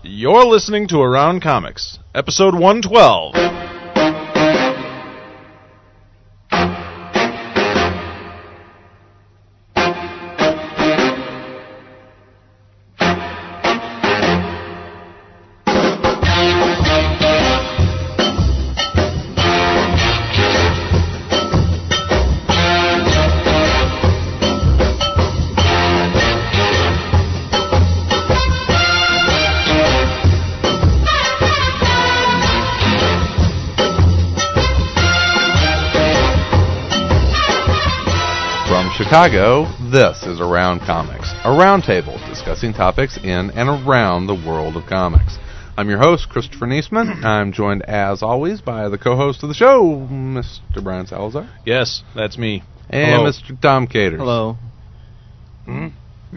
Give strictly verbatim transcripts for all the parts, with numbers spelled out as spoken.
You're listening to Around Comics, episode one twelve. Chicago, this is Around Comics, a roundtable discussing topics in and around the world of comics. I'm your host, Christopher Niesman. I'm joined, as always, by the co-host of the show, Mister Brian Salazar. Yes, that's me. And Hello. Mister Tom Caters. Hello. Hmm?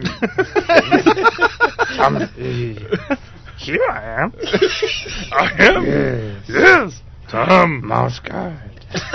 I'm, uh, here I am. I am? Yes. Yes. Tom Mousegard.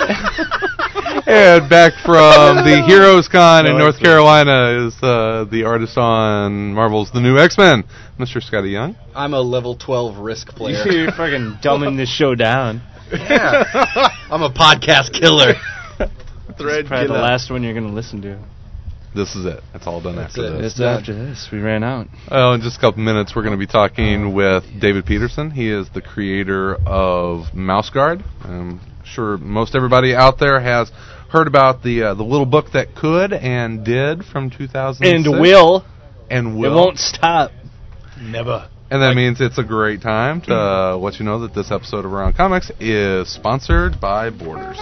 And back from the Heroes Con in North Carolina is uh, the artist on Marvel's The New X-Men, Mister Scotty Young. I'm a level twelve Risk player. You're fucking dumbing this show down. Yeah. I'm a podcast killer. Thread probably the last one you're going to listen to. This is it. That's all done That's after it. this. Just after this, we ran out. Well, in just a couple minutes, we're going to be talking with David Peterson. He is the creator of Mouseguard. I'm sure most everybody out there has heard about the uh, the little book that could and did from two thousand six. And will. And will. It won't stop. Never. And that like, means it's a great time to uh, let you know that this episode of Around Comics is sponsored by Borders.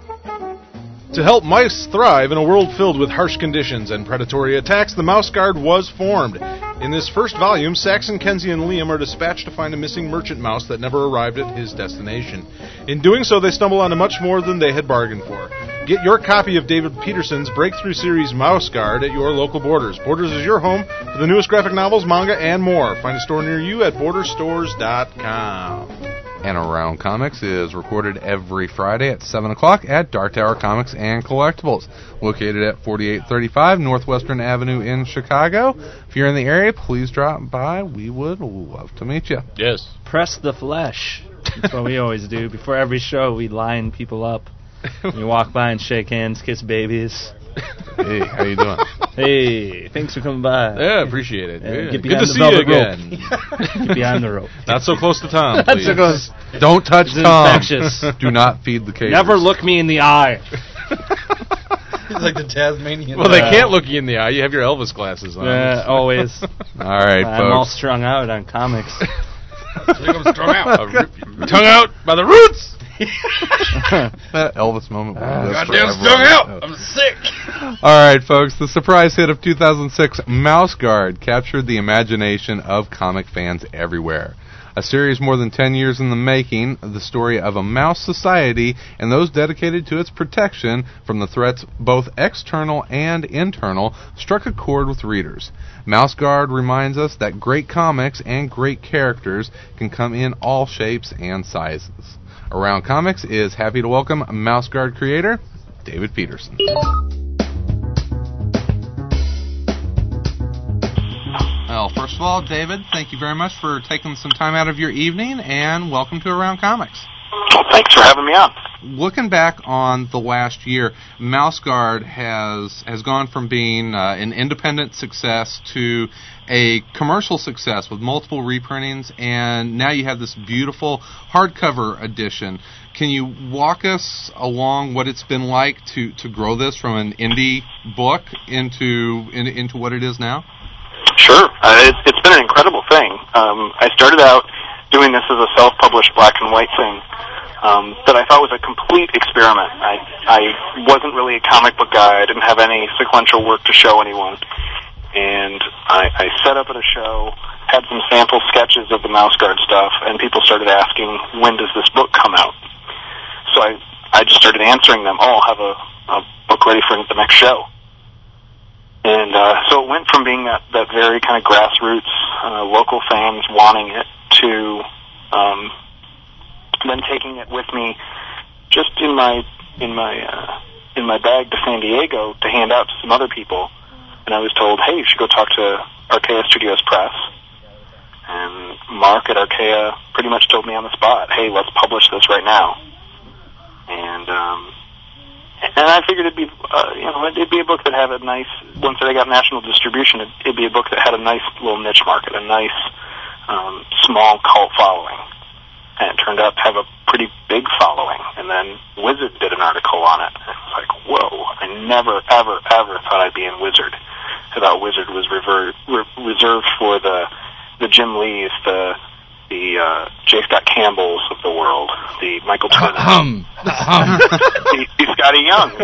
To help mice thrive in a world filled with harsh conditions and predatory attacks, the Mouseguard was formed. In this first volume, Saxon, Kenzie, and Liam are dispatched to find a missing merchant mouse that never arrived at his destination. In doing so, they stumble onto much more than they had bargained for. Get your copy of David Peterson's breakthrough series Mouseguard at your local Borders. Borders is your home for the newest graphic novels, manga, and more. Find a store near you at border stores dot com. And Around Comics is recorded every Friday at seven o'clock at Dark Tower Comics and Collectibles, located at forty-eight thirty-five Northwestern Avenue in Chicago. If you're in the area, please drop by. We would love to meet you. Yes. Press the flesh. That's what we always do. Before every show, we line people up. You walk by and shake hands, kiss babies. Hey, how you doing? Hey, thanks for coming by. Yeah, appreciate it. Yeah, Yeah. get Good behind to the see you velvet again. Get behind the rope. Not so close to Tom, Not please. so close. Don't touch It's Tom. infectious. Do not feed the cage. Never look me in the eye. He's like the Tasmanian. Well, they can't look you in the eye. You have your Elvis glasses on. Yeah, always. All right, I'm folks. all strung out on comics. I'm strung out. I'll rip your tongue out by the roots. That Elvis moment. Uh, goddamn strung out. I'm sick. All right, folks. The surprise hit of two thousand six, Mouseguard, captured the imagination of comic fans everywhere. A series more than ten years in the making, the story of a mouse society and those dedicated to its protection from the threats both external and internal struck a chord with readers. Mouseguard reminds us that great comics and great characters can come in all shapes and sizes. Around Comics is happy to welcome Mouseguard creator David Peterson. Well, first of all, David, thank you very much for taking some time out of your evening, and welcome to Around Comics. Well, thanks for having me on. Looking back on the last year, Mouseguard has has gone from being uh, an independent success to a commercial success with multiple reprintings, and now you have this beautiful hardcover edition. Can you walk us along what it's been like to, to grow this from an indie book into in, into what it is now? Sure. Uh, it's, it's been an incredible thing. Um, I started out doing this as a self-published black and white thing um, that I thought was a complete experiment. I, I wasn't really a comic book guy. I didn't have any sequential work to show anyone. And I, I set up at a show, had some sample sketches of the Mouseguard stuff, and people started asking, when does this book come out? So I, I just started answering them, oh, I'll have a, a book ready for the next show. And uh, so it went from being that, that very kind of grassroots, uh, local fans wanting it, to um, then taking it with me just in my in my uh, in my bag to San Diego to hand out to some other people. And I was told, hey, you should go talk to Archaea Studios Press. And Mark at Archaea pretty much told me on the spot, hey, let's publish this right now. And um, and I figured it'd be, uh, you know, it'd be a book that had a nice, once I got national distribution, it'd, it'd be a book that had a nice little niche market, a nice um, small cult following. And it turned out to have a pretty big following. And then Wizard did an article on it. And it was like, whoa, I never, ever, ever thought I'd be in Wizard. I thought Wizard was rever- re- reserved for the the Jim Lees, the the uh, J. Scott Campbells of the world, the Michael Turners, Hum. Hum. the, the Scotty Young.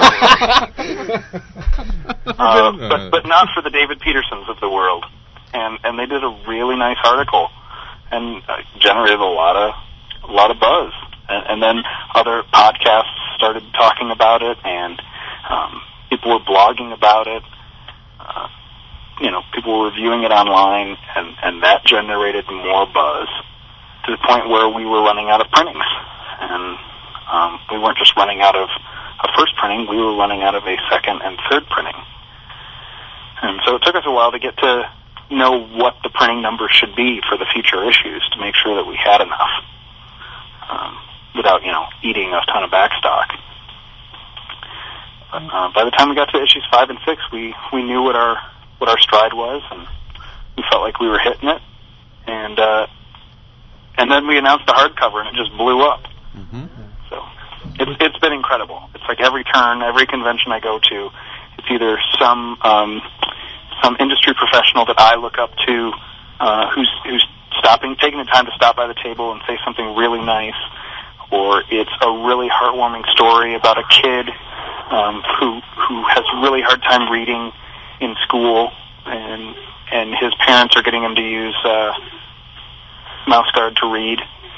uh, but, but not for the David Petersons of the world. And and they did a really nice article and uh, generated a lot of a lot of buzz. And, and then other podcasts started talking about it, and um, people were blogging about it. Uh, you know, people were reviewing it online, and, and that generated more buzz to the point where we were running out of printings. And um, we weren't just running out of a first printing, we were running out of a second and third printing. And so it took us a while to get to know what the printing number should be for the future issues to make sure that we had enough um, without, you know, eating a ton of backstock. But, uh, by the time we got to issues five and six, we, we knew what our what our stride was, and we felt like we were hitting it. And uh, and then we announced the hardcover, and it just blew up. Mm-hmm. So it's it's been incredible. It's like every turn, every convention I go to, it's either some um, some industry professional that I look up to uh, who's who's stopping, taking the time to stop by the table and say something really nice, or it's a really heartwarming story about a kid um, who who has a really hard time reading in school, and and his parents are getting him to use uh, Mouse Guard to read.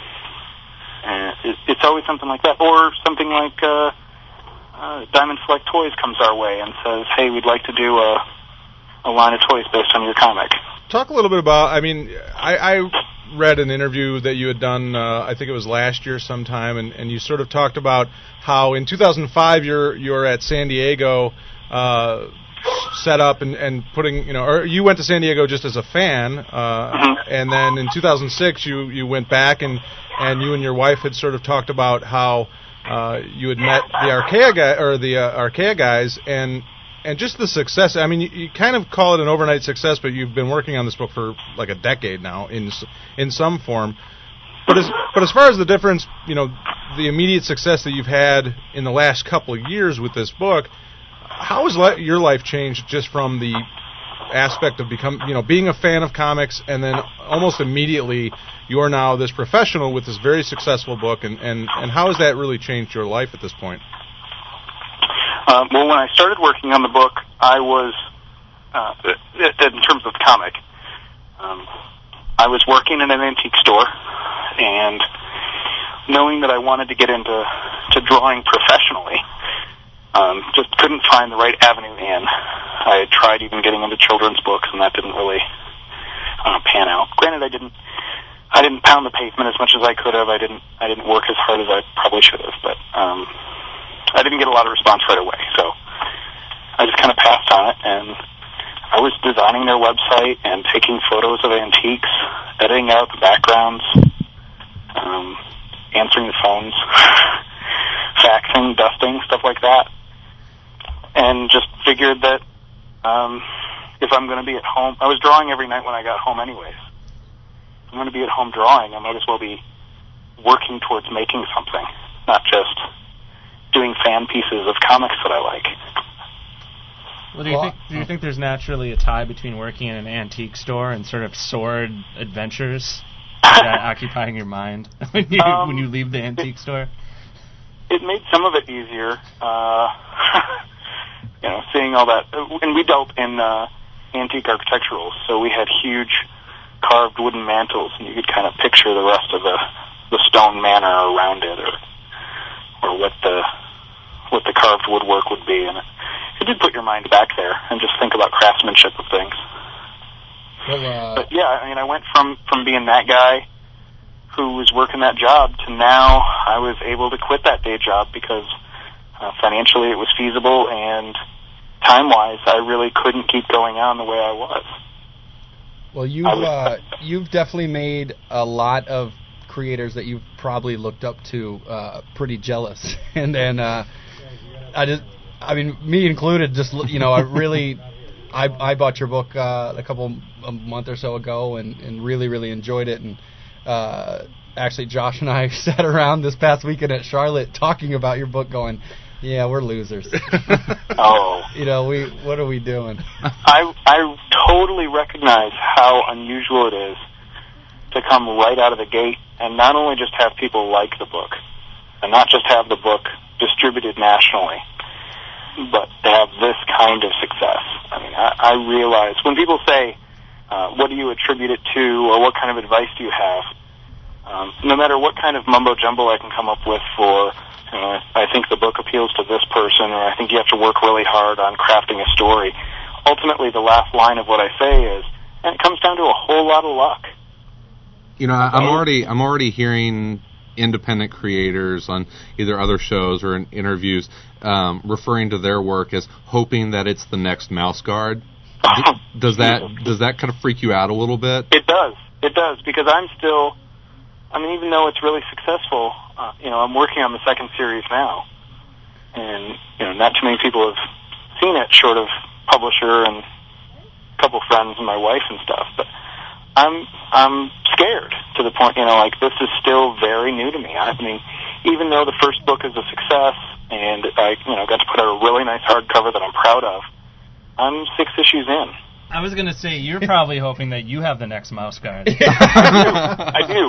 And it, it's always something like that, or something like uh, uh, Diamond Select Toys comes our way and says, "Hey, we'd like to do a a line of toys based on your comic." Talk a little bit about. I mean, I, I read an interview that you had done. Uh, I think it was last year sometime, and, and you sort of talked about how in two thousand five you're you're at San Diego. Uh, set up and, and putting, you know, or you went to San Diego just as a fan, uh, Mm-hmm. and then in two thousand six you, you went back and, and you and your wife had sort of talked about how uh, you had met the Archaea guy, or the uh, Archaea guys, and and just the success. I mean, you, you kind of call it an overnight success, but you've been working on this book for like a decade now in in some form. But as but as far as the difference, you know, the immediate success that you've had in the last couple of years with this book. How has li- your life changed just from the aspect of become, you know, being a fan of comics, and then almost immediately you're now this professional with this very successful book, and, and, and how has that really changed your life at this point? Um, well, when I started working on the book, I was, uh, in terms of the comic, um, I was working in an antique store, and knowing that I wanted to get into to drawing professionally, Um, just couldn't find the right avenue in. I had tried even getting into children's books, and that didn't really uh, pan out. Granted, I didn't, I didn't pound the pavement as much as I could have. I didn't, I didn't work as hard as I probably should have. But um, I didn't get a lot of response right away, so I just kind of passed on it. And I was designing their website and taking photos of antiques, editing out the backgrounds, um, answering the phones, faxing, dusting, stuff like that. And just figured that um, if I'm going to be at home, I was drawing every night when I got home anyways. If I'm going to be at home drawing, I might as well be working towards making something, not just doing fan pieces of comics that I like. Well, do you think do you think there's naturally a tie between working in an antique store and sort of sword adventures that occupying your mind when you um, when you leave the antique it, store? It made some of it easier. Uh, you know, seeing all that, and we dealt in uh, antique architecturals, so we had huge carved wooden mantles, and you could kind of picture the rest of the the stone manor around it, or or what the what the carved woodwork would be, and it, it did put your mind back there and just think about craftsmanship of things. Well, uh, but yeah, I mean, I went from from being that guy who was working that job to now I was able to quit that day job because uh, financially it was feasible, and time-wise I really couldn't keep going on the way I was. Well, you've uh, you've definitely made a lot of creators that you've probably looked up to uh, pretty jealous, and then uh, I just, I mean, me included. Just you know, I really, I I bought your book uh, a couple a month or so ago, and, and really really enjoyed it. And uh, actually, Josh and I sat around this past weekend at Charlotte talking about your book, going, yeah, we're losers. Oh. You know, we what are we doing? I I totally recognize how unusual it is to come right out of the gate and not only just have people like the book, and not just have the book distributed nationally, but to have this kind of success. I mean, I, I realize when people say, uh, what do you attribute it to, or what kind of advice do you have, um, no matter what kind of mumbo-jumbo I can come up with for, you know, I think the book appeals to this person, or I think you have to work really hard on crafting a story, ultimately the last line of what I say is, and it comes down to a whole lot of luck. You know, I'm already I'm already hearing independent creators on either other shows or in interviews um, referring to their work as hoping that it's the next Mouse Guard. D- does that does that kind of freak you out a little bit? It does. It does, because I'm still, I mean, even though it's really successful, uh, you know, I'm working on the second series now, and you know, not too many people have seen it, short of publisher and a couple friends and my wife and stuff, but I'm I'm scared to the point, you know, like this is still very new to me. I mean, even though the first book is a success and I, you know, got to put out a really nice hardcover that I'm proud of, I'm six issues in. I was going to say, you're probably hoping that you have the next Mouse Guard. I do.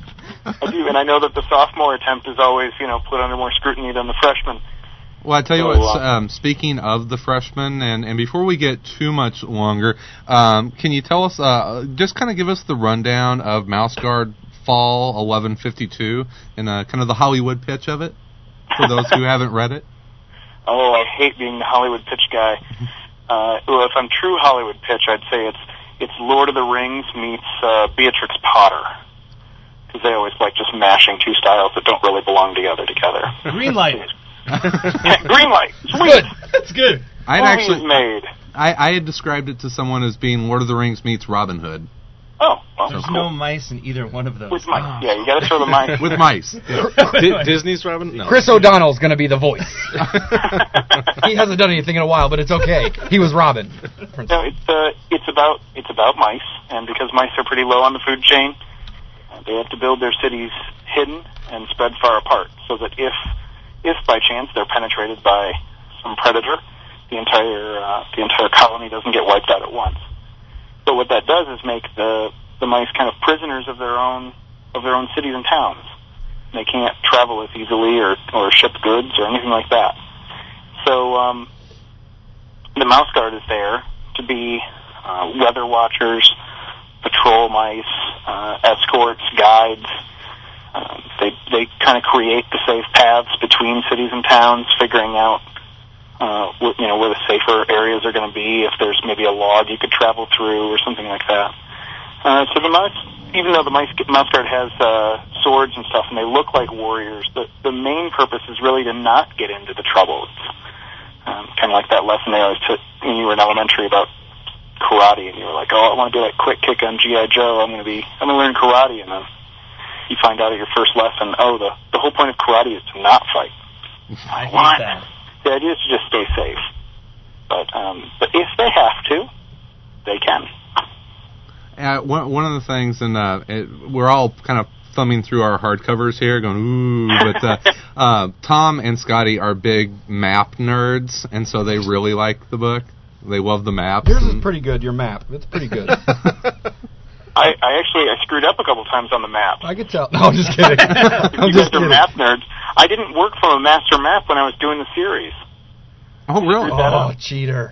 I do, and I know that the sophomore attempt is always, you know, put under more scrutiny than the freshman. Well, I tell you So, what, uh, um, speaking of the freshmen, and, and before we get too much longer, um, can you tell us, uh, just kind of give us the rundown of Mouse Guard Fall eleven fifty-two and uh, kind of the Hollywood pitch of it, for those who haven't read it? Oh, I hate being the Hollywood pitch guy. Uh, well, if I'm true Hollywood pitch, I'd say it's it's Lord of the Rings meets uh, Beatrix Potter, because they always like just mashing two styles that don't really belong together together. Green light. Green light. Sweet. That's good. I'd Movie actually is made. I, I had described it to someone as being Lord of the Rings meets Robin Hood. Oh, well, There's cool. no mice in either one of those. With mice. Yeah, you got to throw the mice. With mice. Di- Disney's Robin? No. Chris O'Donnell's going to be the voice. He hasn't done anything in a while, but it's okay. He was Robin. No, it's uh, it's about it's about mice, and because mice are pretty low on the food chain, uh, they have to build their cities hidden and spread far apart, so that if if by chance they're penetrated by some predator, the entire uh, the entire colony doesn't get wiped out at once. But what that does is make the the mice kind of prisoners of their own of their own cities and towns. They can't travel as easily or or ship goods or anything like that. So um, the Mouse Guard is there to be uh, weather watchers, patrol mice, uh, escorts, guides. Um, they they kind of create the safe paths between cities and towns, figuring out uh, wh- you know where the safer areas are going to be. If there's maybe a log you could travel through or something like that. Uh, so the mice, even though the mice, Mouse Guard has uh, swords and stuff, and they look like warriors, the the main purpose is really to not get into the trouble. It's um, kind of like that lesson they always took when you were in elementary about karate, and you were like, oh, I want to do that quick kick on G I Joe. I'm going to be, I'm going to learn karate, and then you find out at your first lesson, oh, the the whole point of karate is to not fight. I hate What? that. The idea is to just stay safe. But um, but if they have to, they can. Uh, one one of the things, and uh, it, we're all kind of thumbing through our hardcovers here, going ooh. But uh, uh, Tom and Scotty are big map nerds, and so they really like the book. They love the maps. Yours and is pretty good, your map. It's pretty good. I, I actually I screwed up a couple times on the map. I could tell. No, I'm just kidding. I'm You just guys are kidding. map nerds. I didn't work from a master map when I was doing the series. Oh, really? Oh, cheater.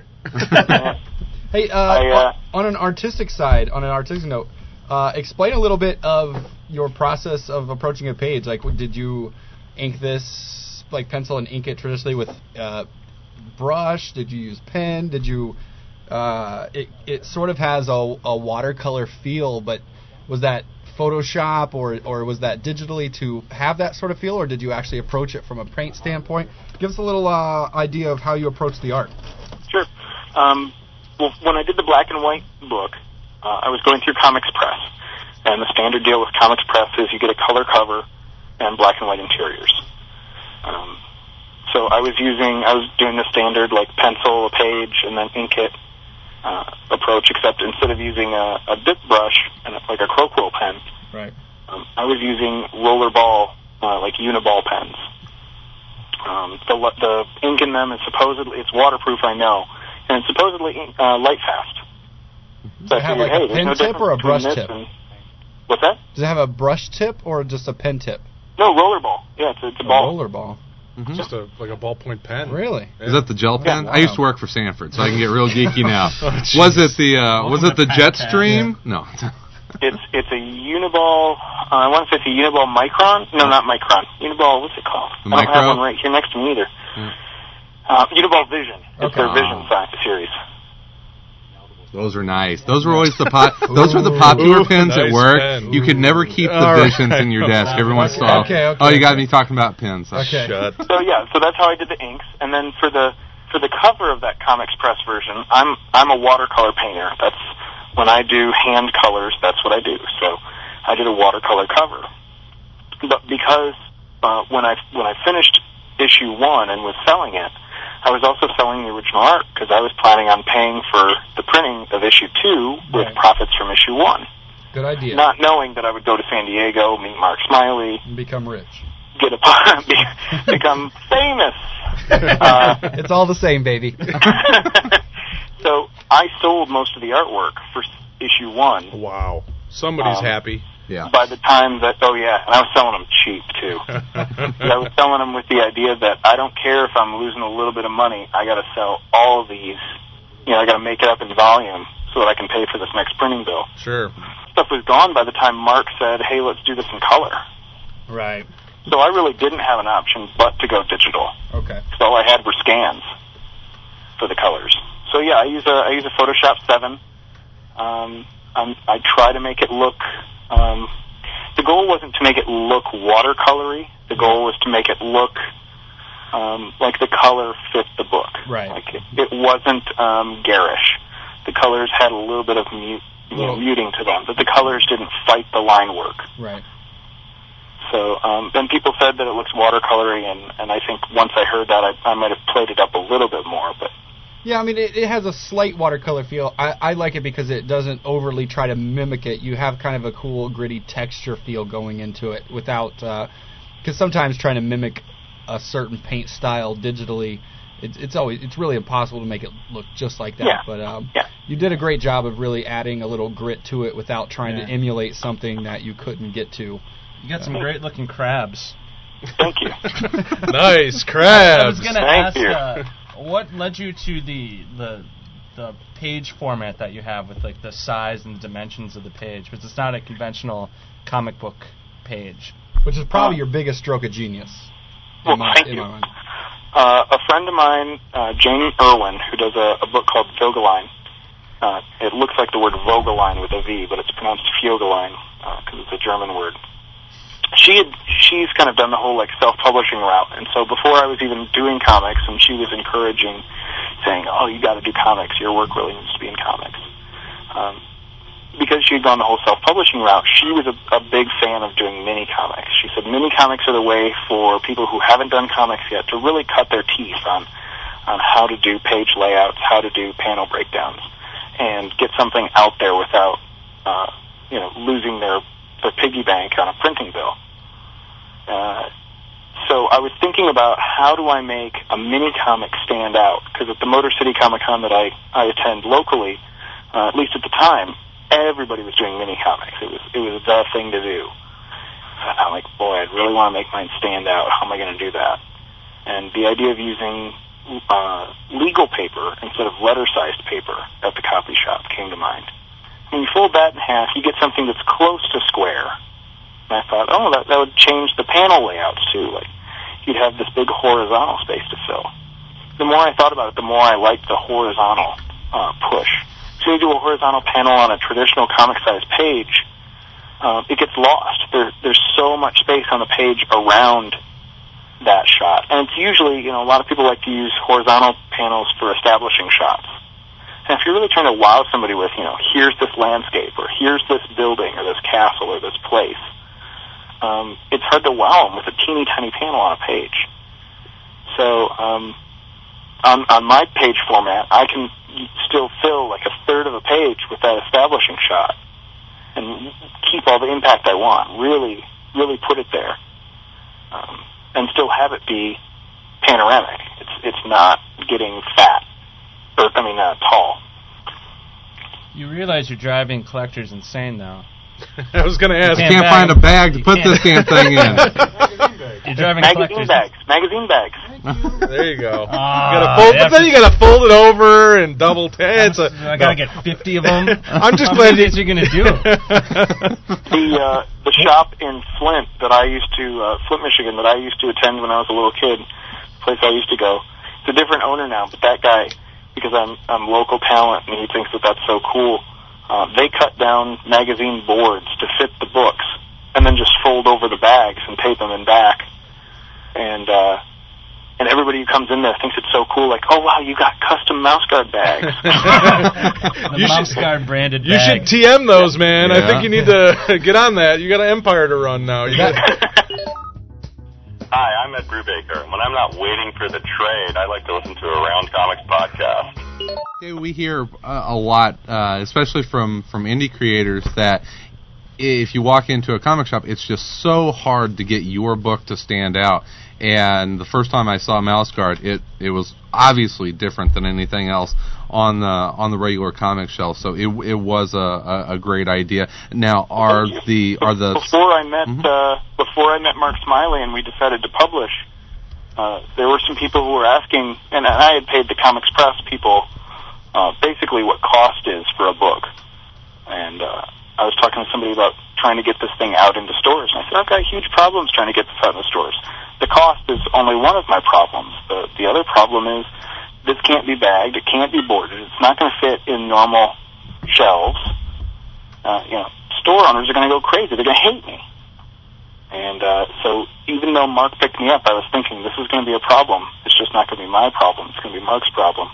Hey, uh, I, uh, on an artistic side, on an artistic note, uh, explain a little bit of your process of approaching a page. Like, w- did you ink this, like pencil and ink it traditionally with uh, brush? Did you use pen? Did you? Uh, it it sort of has a, a watercolor feel, but was that Photoshop or or was that digitally to have that sort of feel, or did you actually approach it from a paint standpoint? Give us a little uh, idea of how you approach the art. Sure. Um, well, when I did the black and white book, uh, I was going through Comics Press, and the standard deal with Comics Press is you get a color cover and black and white interiors. Um, so I was using, I was doing the standard like pencil, a page, and then ink it uh, approach, except instead of using a, a dip brush and like a Crowquill pen, right. um, I was using rollerball, uh, like Uniball pens. Um, the the ink in them is supposedly, it's waterproof, I know, and it's supposedly uh, light fast. So Does it have figured, like hey, a pen no tip or a between brush this tip? and- What's that? Does it have a brush tip or just a pen tip? No, rollerball. Yeah, it's, it's a A ball. roller ball. Mhm. Just a like a ballpoint pen. Really? Yeah. Is that the gel pen? Yeah, I used wow. to work for Sanford, so I can get real geeky now. Oh, was it the uh, was it the Welcome to Jetstream? No. It's it's a Uniball. Uh, I want to say it's a Uniball Micron. No, not Micron. Uniball. What's it called? The I don't Micro? have one right here next to me either. Mm. Uh, Uniball Vision. It's Okay. their Vision Oh. science series. Those were nice. Those were always the pot. Those were the popular Ooh, pens at nice work. pen. You could never keep the All visions right. in your desk. Everyone Okay, saw. okay, okay, oh, you got okay. me talking about pens. Okay. Shut. So yeah, so that's how I did the inks, and then for the for the cover of that Comics Press version, I'm I'm a watercolor painter. That's when I do hand colors. That's what I do. So I did a watercolor cover, but because uh, when I when I finished issue one and was selling it, I was also selling the original art because I was planning on paying for the printing of issue two with Right. profits from issue one, Good idea. not knowing that I would go to San Diego, meet Mark Smiley, Become rich. get a be, become famous. Uh, It's all the same, baby. so I sold most of the artwork for s- issue one. Wow. Somebody's Um, happy. Yeah. By the time that, oh yeah, and I was selling them cheap too. But I was selling them with the idea that I don't care if I'm losing a little bit of money. I got to sell all of these. You know, I got to make it up in volume so that I can pay for this next printing bill. Sure. Stuff was gone by the time Mark said, "Hey, let's do this in color." Right. So I really didn't have an option but to go digital. Okay. So all I had were scans for the colors. So yeah, I use a I use a Photoshop seven. Um, I'm, I try to make it look. Um, the goal wasn't to make it look watercolory. The goal was to make it look um, like the color fit the book. Right. Like it, it wasn't um, garish. The colors had a little bit of mute, you know, Well- muting to them, but the colors didn't fight the line work. Right. So um, then people said that it looks watercolory, and, and I think once I heard that, I, I might have played it up a little bit more. But Yeah, I mean, it, it has a slight watercolor feel. I, I like it because it doesn't overly try to mimic it. You have kind of a cool, gritty texture feel going into it without... Because sometimes trying to mimic a certain paint style digitally, it's it's always it's really impossible to make it look just like that. Yeah. But um, Yeah. you did a great job of really adding a little grit to it without trying Yeah. to emulate something that you couldn't get to. You got some great looking crabs. thank you. Nice I crabs. was gonna Thank ask, you. uh, what led you to the the the page format that you have with like the size and the dimensions of the page? Because it's not a conventional comic book page. Which is probably Uh, your biggest stroke of genius. in Well, my- thank in you. my mind. Uh, a friend of mine, uh, Jane Irwin, who does a, a book called Vogeline. Uh, it looks like the word Vogeline with a V, but it's pronounced Fiogeline because it's a German word. She had, she's kind of done the whole like self-publishing route, and so before I was even doing comics, and she was encouraging, saying, "Oh, you got to do comics. Your work really needs to be in comics." Um, because she had gone the whole self-publishing route, she was a, a big fan of doing mini comics. She said mini comics are the way for people who haven't done comics yet to really cut their teeth on on how to do page layouts, how to do panel breakdowns, and get something out there without, uh, you know, losing their their piggy bank on a printing bill. Uh, so I was thinking about how do I make a mini comic stand out? Because at the Motor City Comic Con that I, I attend locally, uh, at least at the time, everybody was doing mini comics. It was it was the thing to do. I'm like, boy, I'd really want to make mine stand out. How am I going to do that? And the idea of using uh, legal paper instead of letter-sized paper at the copy shop came to mind. When you fold that in half, you get something that's close to square. And I thought, oh, that, that would change the panel layouts, too. Like, you'd have this big horizontal space to fill. The more I thought about it, the more I liked the horizontal uh, push. So you do a horizontal panel on a traditional comic-sized page, uh, it gets lost. There, there's so much space on the page around that shot. And it's usually, you know, a lot of people like to use horizontal panels for establishing shots. And if you're really trying to wow somebody with, you know, here's this landscape, or here's this building, or this castle, or this place, um, it's hard to wow them with a teeny tiny panel on a page. So um, on, on my page format, I can still fill like a third of a page with that establishing shot and keep all the impact I want, really, really put it there, um, and still have it be panoramic. It's it's not getting fat, or I mean uh, tall. You realize you're driving collectors insane, though. I was going to ask. You can't find a bag to put this damn thing in. You're driving magazine collectors. bags, magazine bags. There you go. Uh, you gotta fold, but then you got to fold it over and double tap. It's a, I gotta get fifty of them. I'm just How glad many you- things are you gonna do? The uh, the shop in Flint that I used to uh, Flint, Michigan, that I used to attend when I was a little kid, the place I used to go. It's a different owner now, but that guy, because I'm I'm local talent, and he thinks that that's so cool. Uh, they cut down magazine boards to fit the books, and then just fold over the bags and tape them in back. And uh, and everybody who comes in there thinks it's so cool. Like, oh wow, you got custom mouse guard bags. The You mouse should- guard branded You should bag. T M those, man. I Yeah. think you need to get on that. You got an empire to run now. You got, Hi, I'm Ed Brubaker. When I'm not waiting for the trade, I like to listen to a Round Comics podcast. Okay, we hear uh, a lot, uh, especially from, from indie creators, that if you walk into a comic shop, it's just so hard to get your book to stand out. And the first time I saw Mouse Guard, it, it was obviously different than anything else on the on the regular comic shelf. So it it was a, a, a great idea. Now, are the are the before I met Mhm. uh, before I met Mark Smiley and we decided to publish, uh, there were some people who were asking, and I had paid the Comics Press people uh, basically what cost is for a book, and uh, I was talking to somebody about trying to get this thing out into stores, and I said, I've got huge problems trying to get this out in the stores. The cost is only one of my problems. The, the other problem is this can't be bagged, it can't be boarded, it's not going to fit in normal shelves. Uh, you know, store owners are going to go crazy, they're going to hate me. And uh, so even though Mark picked me up, I was thinking this is going to be a problem. It's just not going to be my problem, it's going to be Mark's problem.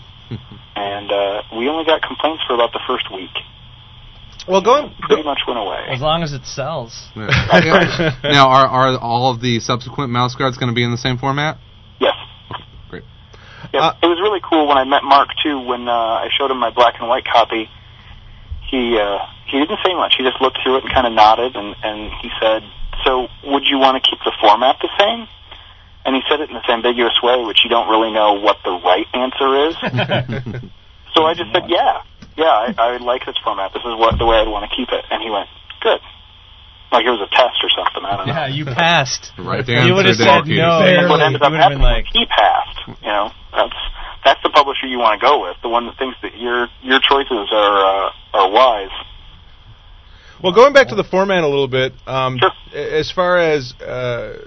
And uh, we only got complaints for about the first week. well, going. Pretty much went away. As long as it sells. now are are all of the subsequent Mouse Guards going to be in the same format? Yes. Great. Yeah, Uh, it was really cool when I met Mark too. When uh, I showed him my black and white copy, he uh, he didn't say much. He just looked through it and kind of nodded, and, and he said, "So, would you want to keep the format the same?" And he said it in this ambiguous way, which you don't really know what the right answer is. So I just said, "Yeah, yeah, I, I like this format. This is what the way I'd want to keep it." And he went, "Good." Like it was a test or something. I don't know. Yeah, you passed. The right You answer would have there, said Peter. no. And what You ended up would have been happening like, was he passed. You know, that's that's the publisher you want to go with, the one that thinks that your your choices are uh, are wise. Well, going back to the format a little bit, um, Sure. a- as far as uh,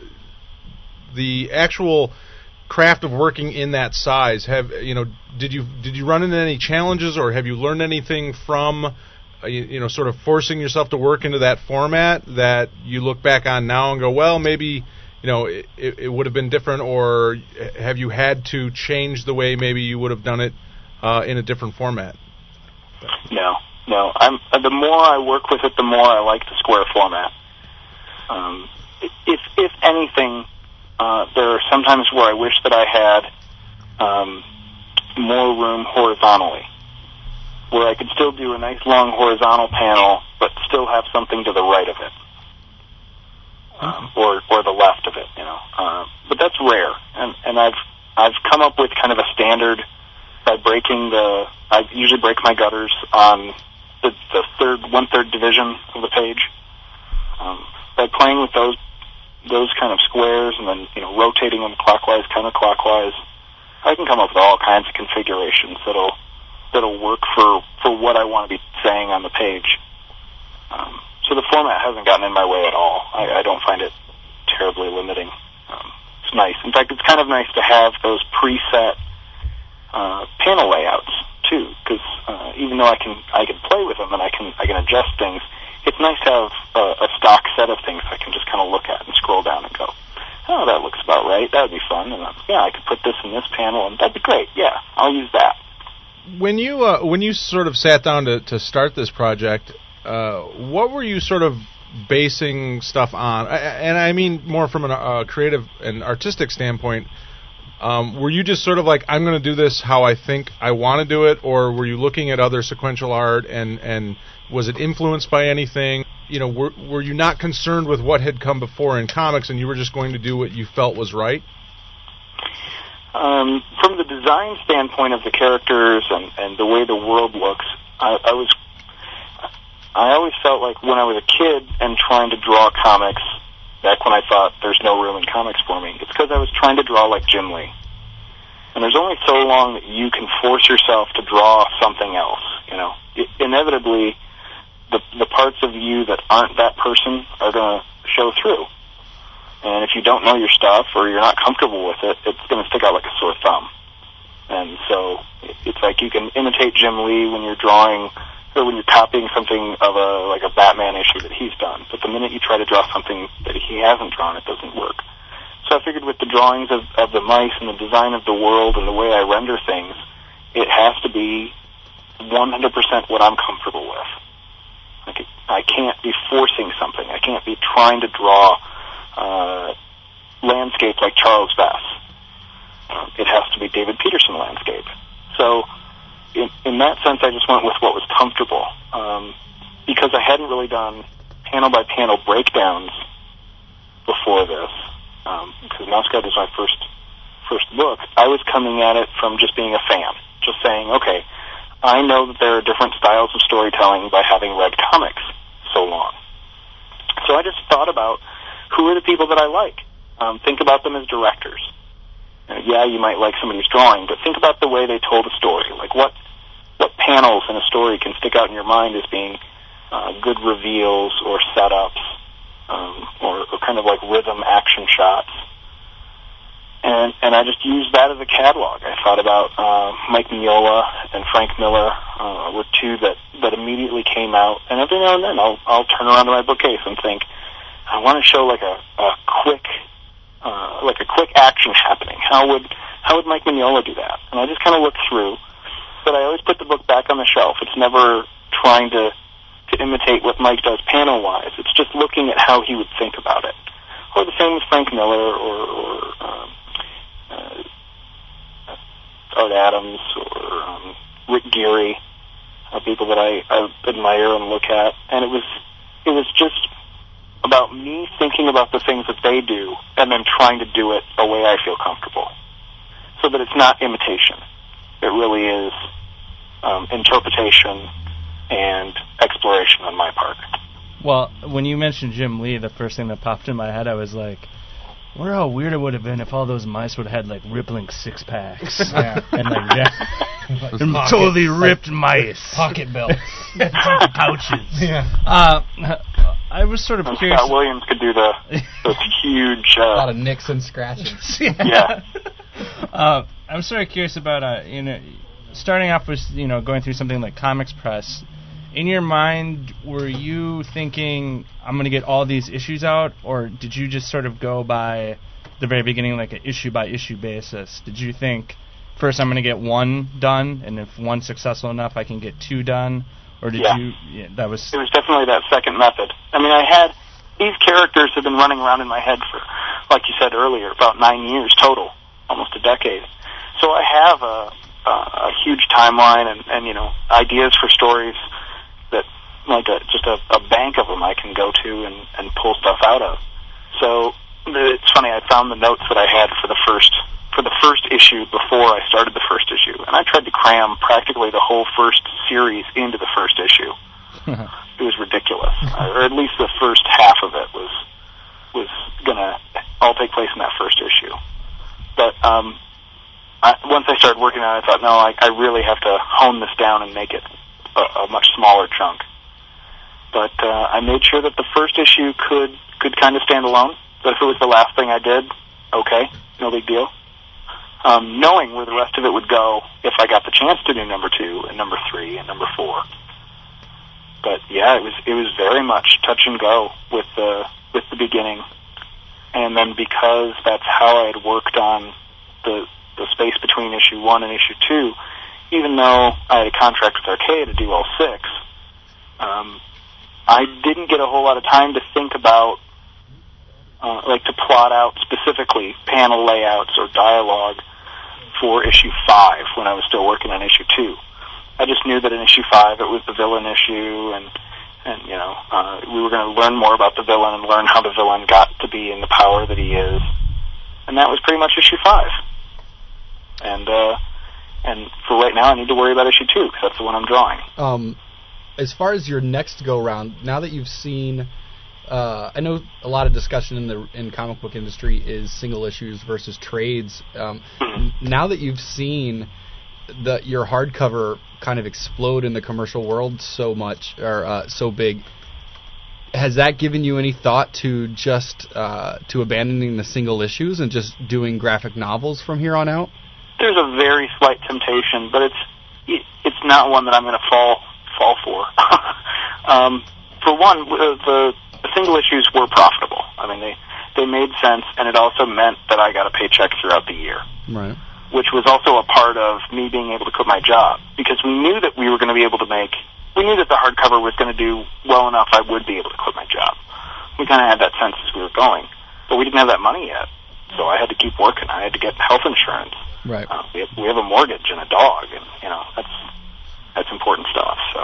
the actual craft of working in that size, have you know, did you did you run into any challenges, or have you learned anything from, uh, you, you know, sort of forcing yourself to work into that format that you look back on now and go, well, maybe, you know, it, it would have been different, or have you had to change the way maybe you would have done it uh, in a different format? No, no. I'm uh, the more I work with it, the more I like the square format. Um, if if anything, uh, there are sometimes where I wish that I had um, more room horizontally, where I could still do a nice long horizontal panel, but still have something to the right of it, um, or or the left of it. You know, uh, but that's rare, and and I've I've come up with kind of a standard by breaking the. I usually break my gutters on the, the third one third division of the page. Um, by playing with those those kind of squares and then you know rotating them clockwise, counterclockwise, I can come up with all kinds of configurations that'll that'll work for, for what I want to be saying on the page. Um, so the format hasn't gotten in my way at all. I, I don't find it terribly limiting. Um, it's nice. In fact, it's kind of nice to have those preset uh, panel layouts too, because uh, even though I can I can play with them and I can I can adjust things, it's nice to have a, a stock set of things I can just kind of look at and scroll down and go, oh, that looks about right. That would be fun. And uh, yeah, I could put this in this panel, and that'd be great. Yeah, I'll use that. when you uh, when you sort of sat down to, to start this project, uh, what were you sort of basing stuff on? I, and I mean more from a uh, creative and artistic standpoint. Um, were you just sort of like, I'm going to do this how I think I want to do it, or were you looking at other sequential art, and, and was it influenced by anything? You know, were, were you not concerned with what had come before in comics, and you were just going to do what you felt was right? Um, from the design standpoint of the characters and, and the way the world looks, I, I was, I always felt like when I was a kid and trying to draw comics, back when I thought there's no room in comics for me, it's because I was trying to draw like Jim Lee. And there's only so long that you can force yourself to draw something else, you know. It, inevitably, the the parts of you that aren't that person are going to show through. And if you don't know your stuff or you're not comfortable with it, it's going to stick out like a sore thumb. And so it's like you can imitate Jim Lee when you're drawing, or when you're copying something of a like a Batman issue that he's done. But the minute you try to draw something that he hasn't drawn, it doesn't work. So I figured with the drawings of, of the mice and the design of the world and the way I render things, it has to be one hundred percent what I'm comfortable with. Like it, I can't be forcing something. I can't be trying to draw uh, landscape like Charles Vess. Um, it has to be David Peterson landscape. So In, in that sense, I just went with what was comfortable, um, because I hadn't really done panel-by-panel breakdowns before this, um, because Mouse Guard was my first first book. I was coming at it from just being a fan, just saying, okay, I know that there are different styles of storytelling by having read comics so long. So I just thought about who are the people that I like. Um, think about them as directors. Uh, yeah, you might like somebody's drawing, but think about the way they told a story. Like what what panels in a story can stick out in your mind as being uh, good reveals or setups, um, or, or kind of like rhythm action shots. And and I just used that as a catalog. I thought about uh, Mike Mignola and Frank Miller uh, were two that, that immediately came out. And every now and then I'll I'll turn around to my bookcase and think, I want to show like a, a quick uh, like a quick action happening. How would how would Mike Mignola do that? And I just kind of looked through. But I always put the book back on the shelf. It's never trying to, to imitate what Mike does panel-wise. It's just looking at how he would think about it. Or the same with Frank Miller or, or um, uh, Art Adams or um, Rick Geary, uh, people that I, I admire and look at. And it was it was just about me thinking about the things that they do and then trying to do it a way I feel comfortable, so that it's not imitation. It really is um, interpretation and exploration on my part. Well, when you mentioned Jim Lee, the first thing that popped in my head, I was like, I wonder how weird it would have been if all those mice would have had, like, rippling six-packs. Yeah. And, like, yeah. and pocket, totally ripped like, mice. Pocket belts. Pouches. Yeah. Uh, I was sort of and curious. Scott Williams could do the those huge... Uh, a lot of nicks and scratches. yeah. yeah. Uh, I'm sort of curious about, uh, you know, starting off with, you know, going through something like Comics Press. In your mind, were you thinking, I'm going to get all these issues out, or did you just sort of go by the very beginning, like an issue-by-issue basis? Did you think, first I'm going to get one done, and if one's successful enough, I can get two done? Or did yeah. you... Yeah, that was... It was definitely that second method. I mean, I had... These characters have been running around in my head for, like you said earlier, about nine years total. Almost a decade. So I have a, a, a huge timeline and, and, you know, ideas for stories that, like a, just a, a bank of them I can go to and, and pull stuff out of. So the, it's funny, I found the notes that I had for the first for the first issue before I started the first issue, and I tried to cram practically the whole first series into the first issue. It was ridiculous. Or at least the first half of it was was going to all take place in that first issue. But um, I, once I started working on it, I thought, no, I, I really have to hone this down and make it a, a much smaller chunk. But uh, I made sure that the first issue could, could kind of stand alone. But if it was the last thing I did, okay, no big deal. Um, knowing where the rest of it would go if I got the chance to do number two and number three and number four. But yeah, it was it was very much touch and go with the with the beginning. And then because that's how I had worked on the the space between issue one and issue two, even though I had a contract with Archaea to do all six, um, I didn't get a whole lot of time to think about, uh, like to plot out specifically panel layouts or dialogue for issue five when I was still working on issue two. I just knew that in issue five it was the villain issue, and and you know uh, we were going to learn more about the villain and learn how the villain got to be in the power that he is, and that was pretty much issue five. And uh, and for right now, I need to worry about issue two because that's the one I'm drawing. Um, as far as your next go round, now that you've seen, uh, I know a lot of discussion in the in comic book industry is single issues versus trades. Um, Mm-hmm. Now that you've seen the your hardcover kind of explode in the commercial world so much or uh, so big, has that given you any thought to just uh, to abandoning the single issues and just doing graphic novels from here on out? There's a very slight temptation, but it's it, it's not one that I'm going to fall fall for. um, for one, the, the single issues were profitable. I mean, they they made sense, and it also meant that I got a paycheck throughout the year. Right. Which was also a part of me being able to quit my job, because we knew that we were going to be able to make, we knew that the hardcover was going to do well enough I would be able to quit my job. We kind of had that sense as we were going, but we didn't have that money yet, so I had to keep working. I had to get health insurance. Right. Uh, we, have, we have a mortgage and a dog, and you know that's that's important stuff. So,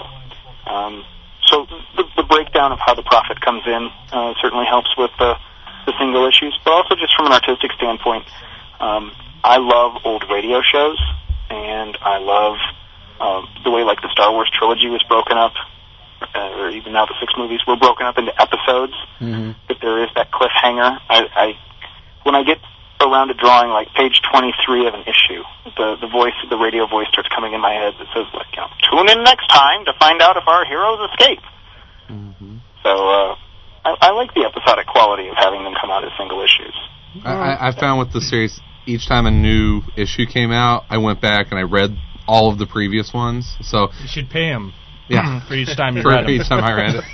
um, so the, the breakdown of how the profit comes in uh, certainly helps with the the single issues, but also just from an artistic standpoint. Um, I love old radio shows, and I love um, the way like the Star Wars trilogy was broken up, uh, or even now the six movies were broken up into episodes. Mm-hmm. That there is that cliffhanger. I, I when I get around to drawing like page twenty-three of an issue, the the voice, the radio voice starts coming in my head that says like, you know, tune in next time to find out if our heroes escape. Mm-hmm. So uh, I, I like the episodic quality of having them come out as single issues. I, I found with the series, each time a new issue came out, I went back and I read all of the previous ones. So You should pay him. Yeah, for each time you for read each them. time I read it.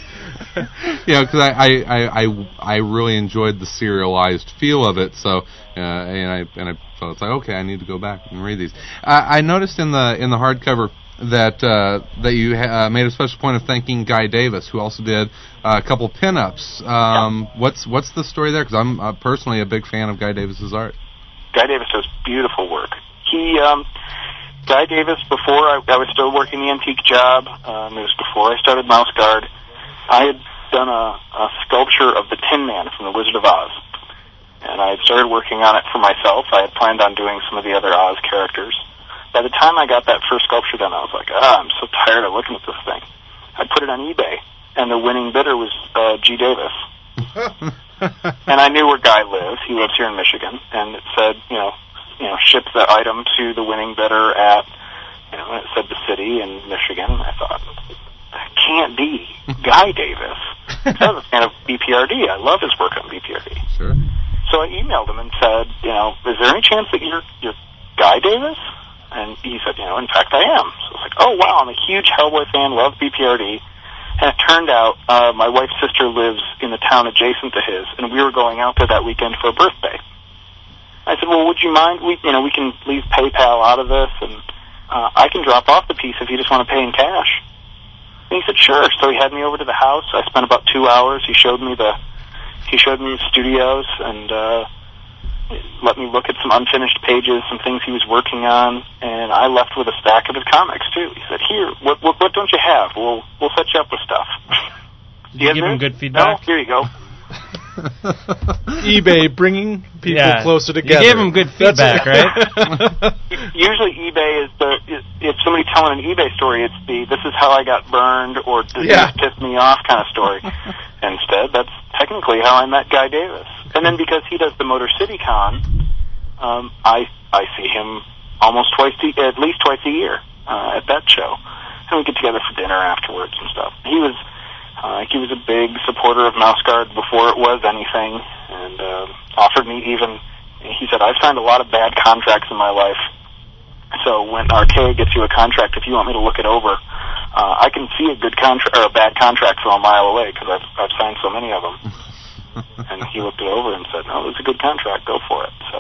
Yeah, because I, I, I, I, I really enjoyed the serialized feel of it. So uh, and I and I so it's like, okay, I need to go back and read these. I, I noticed in the in the hardcover that uh, that you ha- uh, made a special point of thanking Guy Davis, who also did uh, a couple pinups. Um, Yeah. What's what's the story there? Because I'm uh, personally a big fan of Guy Davis's art. Guy Davis does beautiful work. He, um, Guy Davis, before I, I was still working the antique job, um, it was before I started Mouse Guard, I had done a, a sculpture of the Tin Man from The Wizard of Oz. And I had started working on it for myself. I had planned on doing some of the other Oz characters. By the time I got that first sculpture done, I was like, ah, I'm so tired of looking at this thing. I put it on eBay, and the winning bidder was uh, G. Davis. And I knew where Guy lives. He lives here in Michigan, and it said, you know, you know, ship the item to the winning bidder at, you know, it said the city in Michigan. I thought, that can't be Guy Davis. I was a fan of B P R D. I love his work on B P R D. Sure. So I emailed him and said, you know, is there any chance that you're you're Guy Davis? And he said, you know, in fact, I am. So I was like, oh wow, I'm a huge Hellboy fan. Love B P R D. And it turned out uh, my wife's sister lives in the town adjacent to his, and we were going out there that weekend for a birthday. I said, well, would you mind? We, you know, we can leave PayPal out of this, and uh, I can drop off the piece if you just want to pay in cash. And he said, sure. So he had me over to the house. I spent about two hours. He showed me the, he showed me the studios, and uh, let me look at some unfinished pages, some things he was working on, and I left with a stack of his comics too. He said, "Here, what what, what don't you have? We'll we'll set you up with stuff." Did you give him good feedback? No, here you go. eBay bringing people Yeah. closer together. You gave him good feedback, right? Usually, eBay is the if somebody's telling an eBay story, it's the "this is how I got burned" or "this Yeah. pissed me off" kind of story. Instead, that's technically how I met Guy Davis. And then because he does the Motor City Con, um, I I see him almost twice, a, at least twice a year uh, at that show, and we get together for dinner afterwards and stuff. He was uh, he was a big supporter of Mouse Guard before it was anything, and uh, offered me even. He said, "I've signed a lot of bad contracts in my life, so when Archaea gets you a contract, if you want me to look it over, uh, I can see a good contract or a bad contract from a mile away because I've I've signed so many of them." And he looked it over and said, "No, it's a good contract. Go for it." So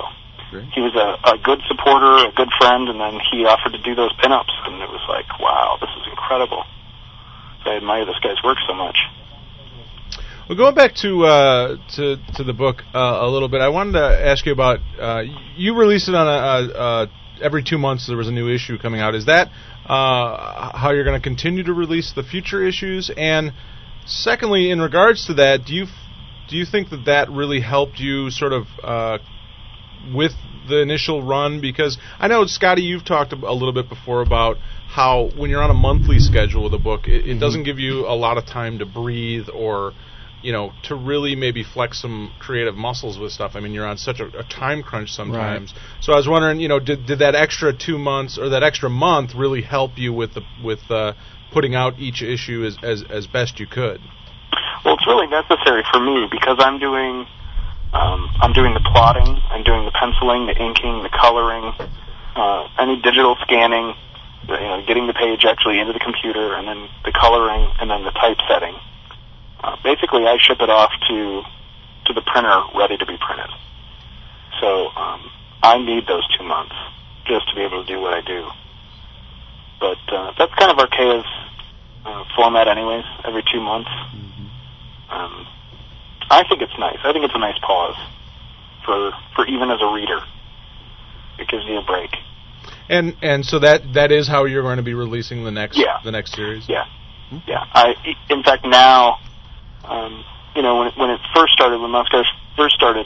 Great. he was a, a good supporter, a good friend, and then he offered to do those pinups, and it was like, wow, this is incredible. So I admire this guy's work so much. Well, going back to uh, to to the book uh, a little bit, I wanted to ask you about uh, you release it on a, a, a every two months. There was a new issue coming out. Is that uh, how you're going to continue to release the future issues? And secondly, in regards to that, do you do you think that that really helped you sort of uh, with the initial run? Because I know, Scotty, you've talked a little bit before about how when you're on a monthly schedule with a book, it, it mm-hmm. doesn't give you a lot of time to breathe or, you know, to really maybe flex some creative muscles with stuff. I mean, you're on such a, a time crunch sometimes. Right. So I was wondering, you know, did did that extra two months or that extra month really help you with the with uh, putting out each issue as, as as best you could? Well, it's really necessary for me because I'm doing um, I'm doing the plotting, I'm doing the penciling, the inking, the coloring, uh, any digital scanning, you know, getting the page actually into the computer, and then the coloring, and then the typesetting. Uh, basically, I ship it off to to the printer ready to be printed. So um, I need those two months just to be able to do what I do. But uh, that's kind of Archaea's uh, format anyways, every two months. Mm-hmm. Um, I think it's nice. I think it's a nice pause for for even as a reader. It gives you a break. And and so that that is how you're going to be releasing the next yeah. the next series? Yeah. Mm-hmm. Yeah. I in fact now Um, you know, when it, when it first started, when Mouse Guard first started,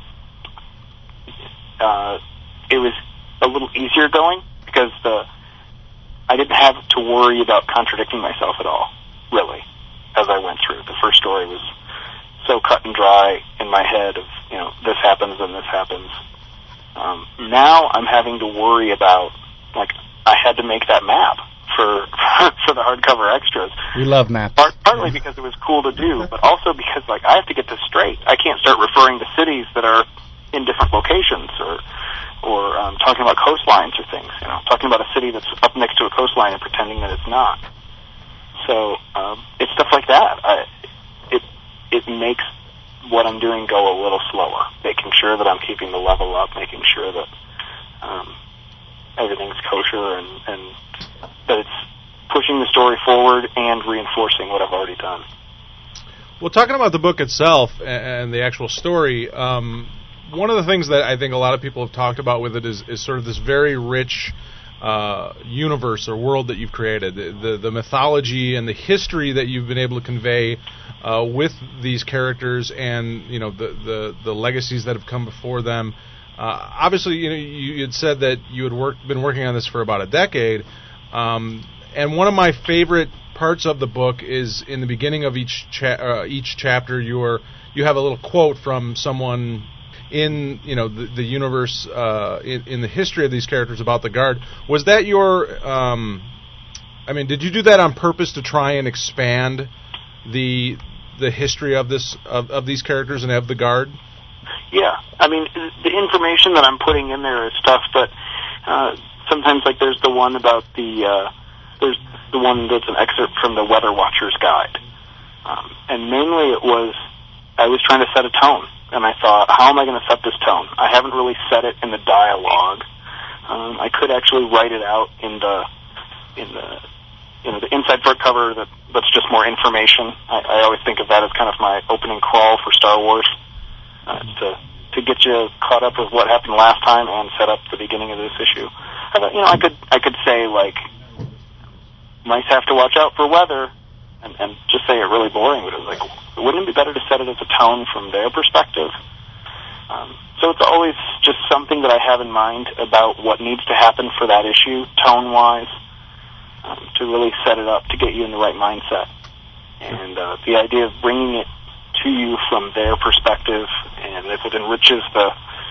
uh, it was a little easier going because the I didn't have to worry about contradicting myself at all, really, as I went through. The first story was so cut and dry in my head of, you know, this happens and this happens. Um, now I'm having to worry about, like, I had to make that map for for the hardcover extras. We love maps. Part, partly because it was cool to do, but also because, like, I have to get this straight. I can't start referring to cities that are in different locations or or um, talking about coastlines or things. You know, talking about a city that's up next to a coastline and pretending that it's not. So um, it's stuff like that. I, it it makes what I'm doing go a little slower, making sure that I'm keeping the level up, making sure that um, everything's kosher and, and that it's pushing the story forward and reinforcing what I've already done. Well, talking about the book itself and the actual story, um, one of the things that I think a lot of people have talked about with it is, is sort of this very rich uh, universe or world that you've created, the, the the mythology and the history that you've been able to convey uh, with these characters, and you know the the, the legacies that have come before them. Uh, obviously, you know you had said that you had work, been working on this for about a decade. Um, and one of my favorite parts of the book is in the beginning of each cha- uh, each chapter. You're you have a little quote from someone in you know the, the universe uh, in, in the history of these characters about the Guard. Was that your? Um, I mean, did you do that on purpose to try and expand the the history of this of, of these characters and of the Guard? Yeah, I mean the information that I'm putting in there is stuff that. Uh, Sometimes, like, there's the one about the, uh, there's the one that's an excerpt from the Weather Watcher's Guide. Um, and mainly it was, I was trying to set a tone. And I thought, how am I going to set this tone? I haven't really set it in the dialogue. Um, I could actually write it out in the, in the, you know, the inside front cover that, that's just more information. I, I always think of that as kind of my opening crawl for Star Wars, uh, to, to get you caught up with what happened last time and set up the beginning of this issue. I thought, you know, I could I could say, like, mice have to watch out for weather, and, and just say it really boring, but it was like, wouldn't it be better to set it as a tone from their perspective? Um, so it's always just something that I have in mind about what needs to happen for that issue, tone-wise, um, to really set it up, to get you in the right mindset. And uh, the idea of bringing it to you from their perspective, and if it enriches the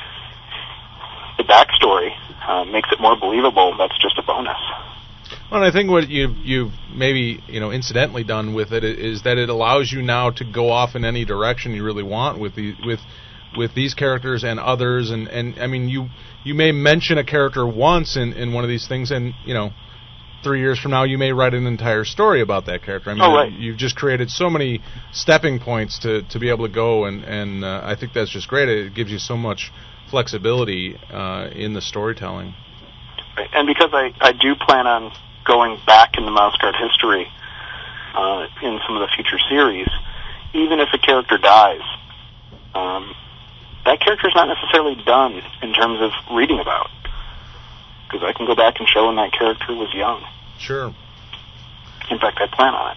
the backstory, uh, makes it more believable, that's just a bonus. Well, and I think what you've, you've maybe, you know, incidentally done with it is that it allows you now to go off in any direction you really want with the with with these characters and others, and, and I mean, you you may mention a character once in, in one of these things, and, you know, three years from now you may write an entire story about that character. I mean, oh, right. You've just created so many stepping points to, to be able to go, and, and uh, I think that's just great. It gives you so much flexibility uh, in the storytelling. Right. And because I, I do plan on going back in the Mouse Guard history uh, in some of the future series, even if a character dies, um, that character's not necessarily done in terms of reading about. Because I can go back and show when that character was young. Sure. In fact, I plan on it.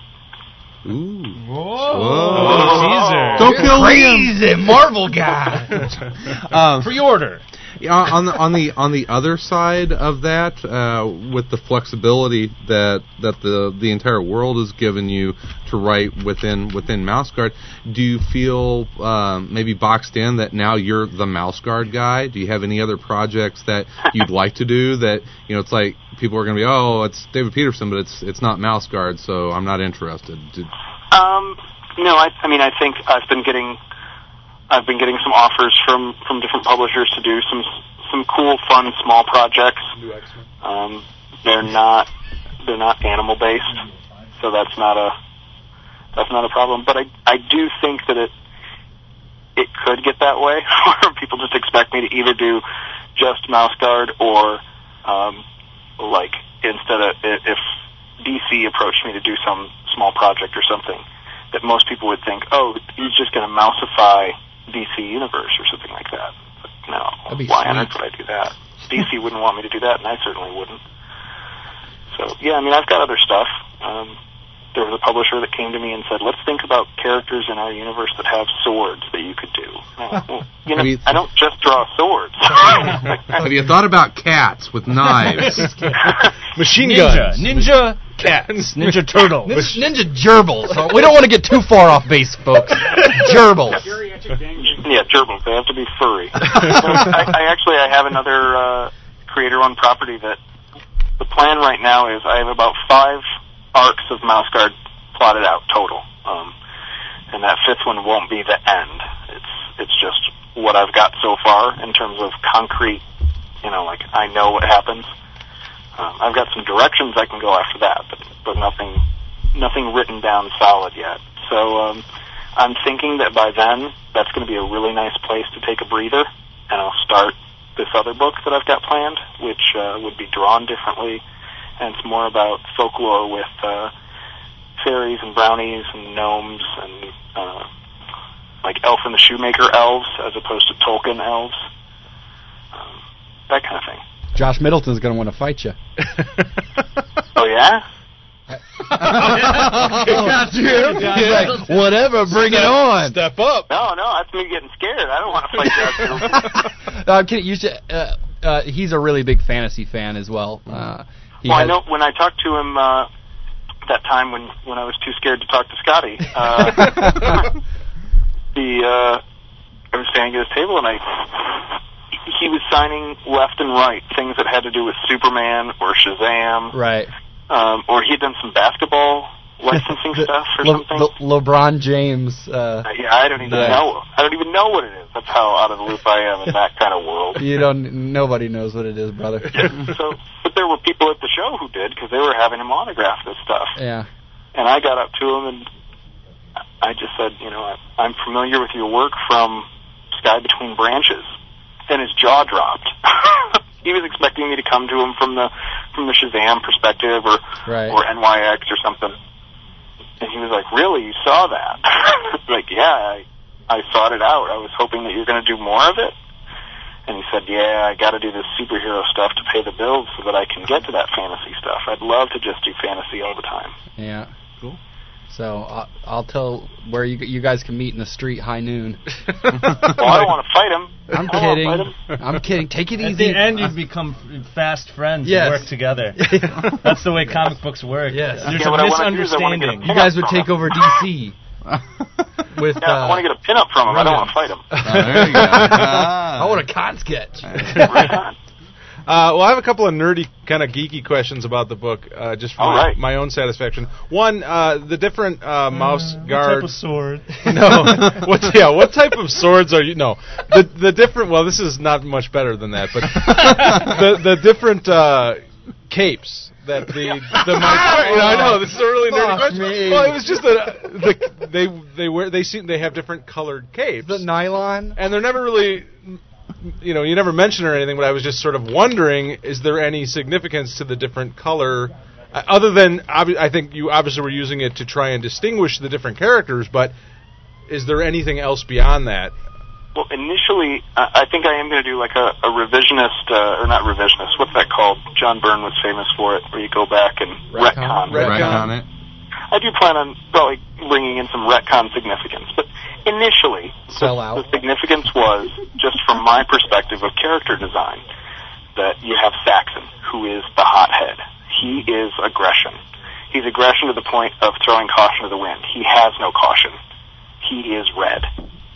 Ooh. Whoa. Whoa. Teaser. Don't kill Crazy Marvel guy. Um, Pre-order. Yeah, on the on the on the other side of that, uh, with the flexibility that that the the entire world has given you to write within within Mouse Guard, do you feel um, maybe boxed in that now you're the Mouse Guard guy? Do you have any other projects that you'd like to do that, you know, it's like people are going to be, oh, it's David Peterson, but it's it's not Mouse Guard, so I'm not interested. Did, Um, no, I, I mean, I think I've been getting, I've been getting some offers from, from different publishers to do some some cool, fun, small projects. Um, they're not they're not animal based, so that's not a that's not a problem. But I I do think that it it could get that way, where people just expect me to either do just Mouse Guard or um, like instead of if D C approached me to do some small project or something, that most people would think, oh, he's just going to mousify D C Universe or something like that. But no, why on earth would I do that? D C wouldn't want me to do that, and I certainly wouldn't. So, yeah, I mean, I've got other stuff. Um, there was a publisher that came to me and said, let's think about characters in our universe that have swords that you could do. Well, you know, you, I don't just draw swords. have you thought about cats with knives? Machine Ninja. guns. Ninja cats. Ninja turtles. Ninja, ninja gerbils. So we don't want to get too far off base, folks. Gerbils. Yeah, gerbils. They have to be furry. So I, I actually I have another uh, creator-owned property that the plan right now is I have about five arcs of Mouse Guard plotted out total, um, and that fifth one won't be the end. It's it's just what I've got so far in terms of concrete. You know, like I know what happens. Um, I've got some directions I can go after that, but but nothing nothing written down solid yet. So um, I'm thinking that by then that's going to be a really nice place to take a breather, and I'll start this other book that I've got planned, which uh, would be drawn differently, and it's more about folklore with uh, fairies and brownies and gnomes and uh, like Elf and the Shoemaker elves as opposed to Tolkien elves, um, that kind of thing. Josh Middleton's going to want to fight you. Oh, yeah? Got you. He's like, whatever, bring it on. Step up. No, no, that's me getting scared. I don't want to fight Josh Middleton. uh, can you should, uh, uh, he's a really big fantasy fan as well. Uh, he well, has, I know when I talked to him uh, that time when, when I was too scared to talk to Scotty, uh, the uh, I was standing at his table and I he was signing left and right things that had to do with Superman or Shazam, right? Um, or he had done some basketball licensing the, stuff or Le, something. Le, LeBron James. Uh, uh, yeah, I don't even the, know. I don't even know what it is. That's how out of the loop I am in that kind of world. You don't. Nobody knows what it is, brother. So, but there were people at the show who did because they were having him autograph this stuff. Yeah. And I got up to him and I just said, you know, I, I'm familiar with your work from Sky Between Branches. And his jaw dropped. He was expecting me to come to him from the from the Shazam perspective or right. or N Y X or something. And he was like, really? You saw that? Like, yeah, I, I sought it out. I was hoping that you're going to do more of it. And he said, yeah, I got to do this superhero stuff to pay the bills so that I can get to that fantasy stuff. I'd love to just do fantasy all the time. Yeah. Cool. So uh, I'll tell where you you guys can meet in the street high noon. Well, I don't want to fight him. I'm I kidding. Fight him. I'm kidding. Take it At easy. the end, you become fast friends Yes. and work together. That's the way comic books work. Yes. There's Yeah, a what I wanna do is I wanna get a misunderstanding. You guys would take over D C. With Yeah, I uh, want to get a pin-up from him. I don't want to fight him. Oh, there you go. Ah. I want a con sketch. Right on. Uh, well, I have a couple of nerdy, kind of geeky questions about the book, uh, just for All my, right. my own satisfaction. One, uh, the different uh, mouse What type guard. of sword? No, what? Yeah, what type of swords are you? No, the the different. Well, this is not much better than that, but the the different uh, capes that the the mice. You know, I know this is a really nerdy Fuck question. me. Well, it was just that the they they wear they seem they have different colored capes, The nylon. and they're never really you know, you never mentioned or anything, but I was just sort of wondering, is there any significance to the different color, uh, other than, obvi- I think you obviously were using it to try and distinguish the different characters, but is there anything else beyond that? Well, initially, uh, I think I am going to do like a, a revisionist, uh, or not revisionist, what's that called? John Byrne was famous for it, where you go back and retcon. Retcon, retcon it. I do plan on probably bringing in some retcon significance, but initially, Sell the, out. the significance was, just from my perspective of character design, that you have Saxon, who is the hothead. He is aggression. He's aggression to the point of throwing caution to the wind. He has no caution. He is red.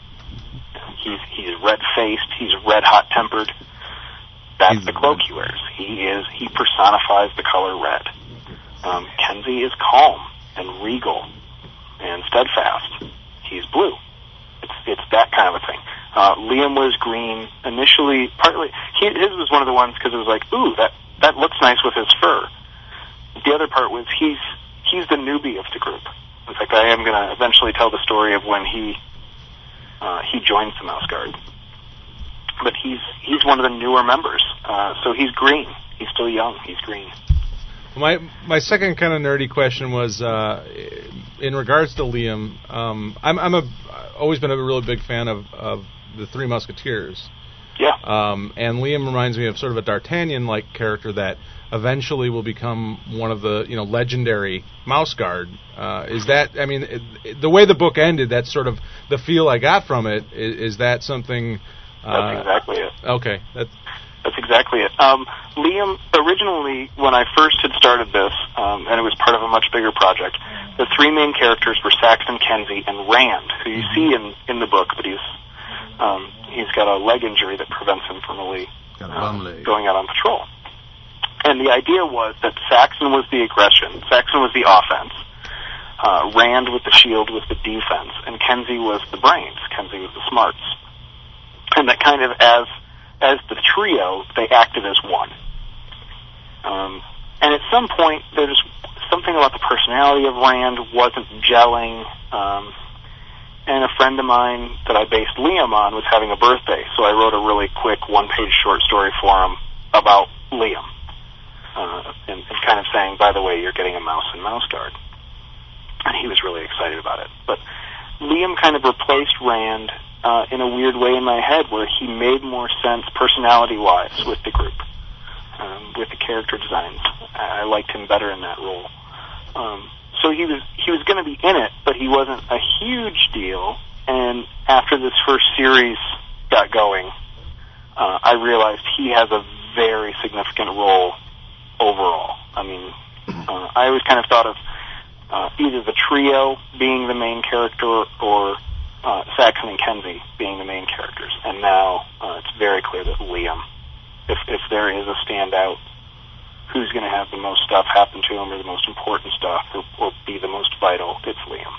He's he's red-faced. He's red-hot-tempered. That's He's the cloak he wears. He is he personifies the color red. Um, Kenzie is calm and regal and steadfast. He's blue. It's it's that kind of a thing. Uh, Liam was green initially. Partly, he, his was one of the ones because it was like, ooh, that that looks nice with his fur. The other part was he's he's the newbie of the group. In fact, I am going to eventually tell the story of when he. Uh, he joins the Mouse Guard, but he's he's one of the newer members. Uh, so he's green. He's still young. He's green. My my second kind of nerdy question was uh, in regards to Liam. Um, I'm I'm a always been a really big fan of, of the Three Musketeers. Yeah. Um, and Liam reminds me of sort of a D'Artagnan-like character that eventually will become one of the you know legendary Mouse Guard. Uh, is that I mean it, it, the way the book ended? That's sort of the feel I got from it. Is, is that something? Uh, That's exactly it. Okay. That's That's exactly it. Um, Liam, originally, when I first had started this, um, and it was part of a much bigger project, the three main characters were Saxon, Kenzie, and Rand, who you see in, in the book, but he's um, he's got a leg injury that prevents him from really um, going out on patrol. And the idea was that Saxon was the aggression, Saxon was the offense, uh, Rand with the shield was the defense, and Kenzie was the brains, Kenzie was the smarts. And that kind of, as as the trio, they acted as one. Um, and at some point, there's something about the personality of Rand wasn't gelling, um, and a friend of mine that I based Liam on was having a birthday, so I wrote a really quick one-page short story for him about Liam, uh, and, and kind of saying, by the way, you're getting a mouse in Mouse Guard. And he was really excited about it. But Liam kind of replaced Rand uh, in a weird way in my head, where he made more sense personality-wise with the group, um, with the character designs. I, I liked him better in that role. Um, so he was he was going to be in it, but he wasn't a huge deal. And after this first series got going, uh, I realized he has a very significant role overall. I mean, uh, I always kind of thought of uh, either the trio being the main character or uh, Saxon and Kenzie being the main characters. And now uh, it's very clear that Liam, if if there is a standout, who's going to have the most stuff happen to him or the most important stuff or, or be the most vital, it's Liam.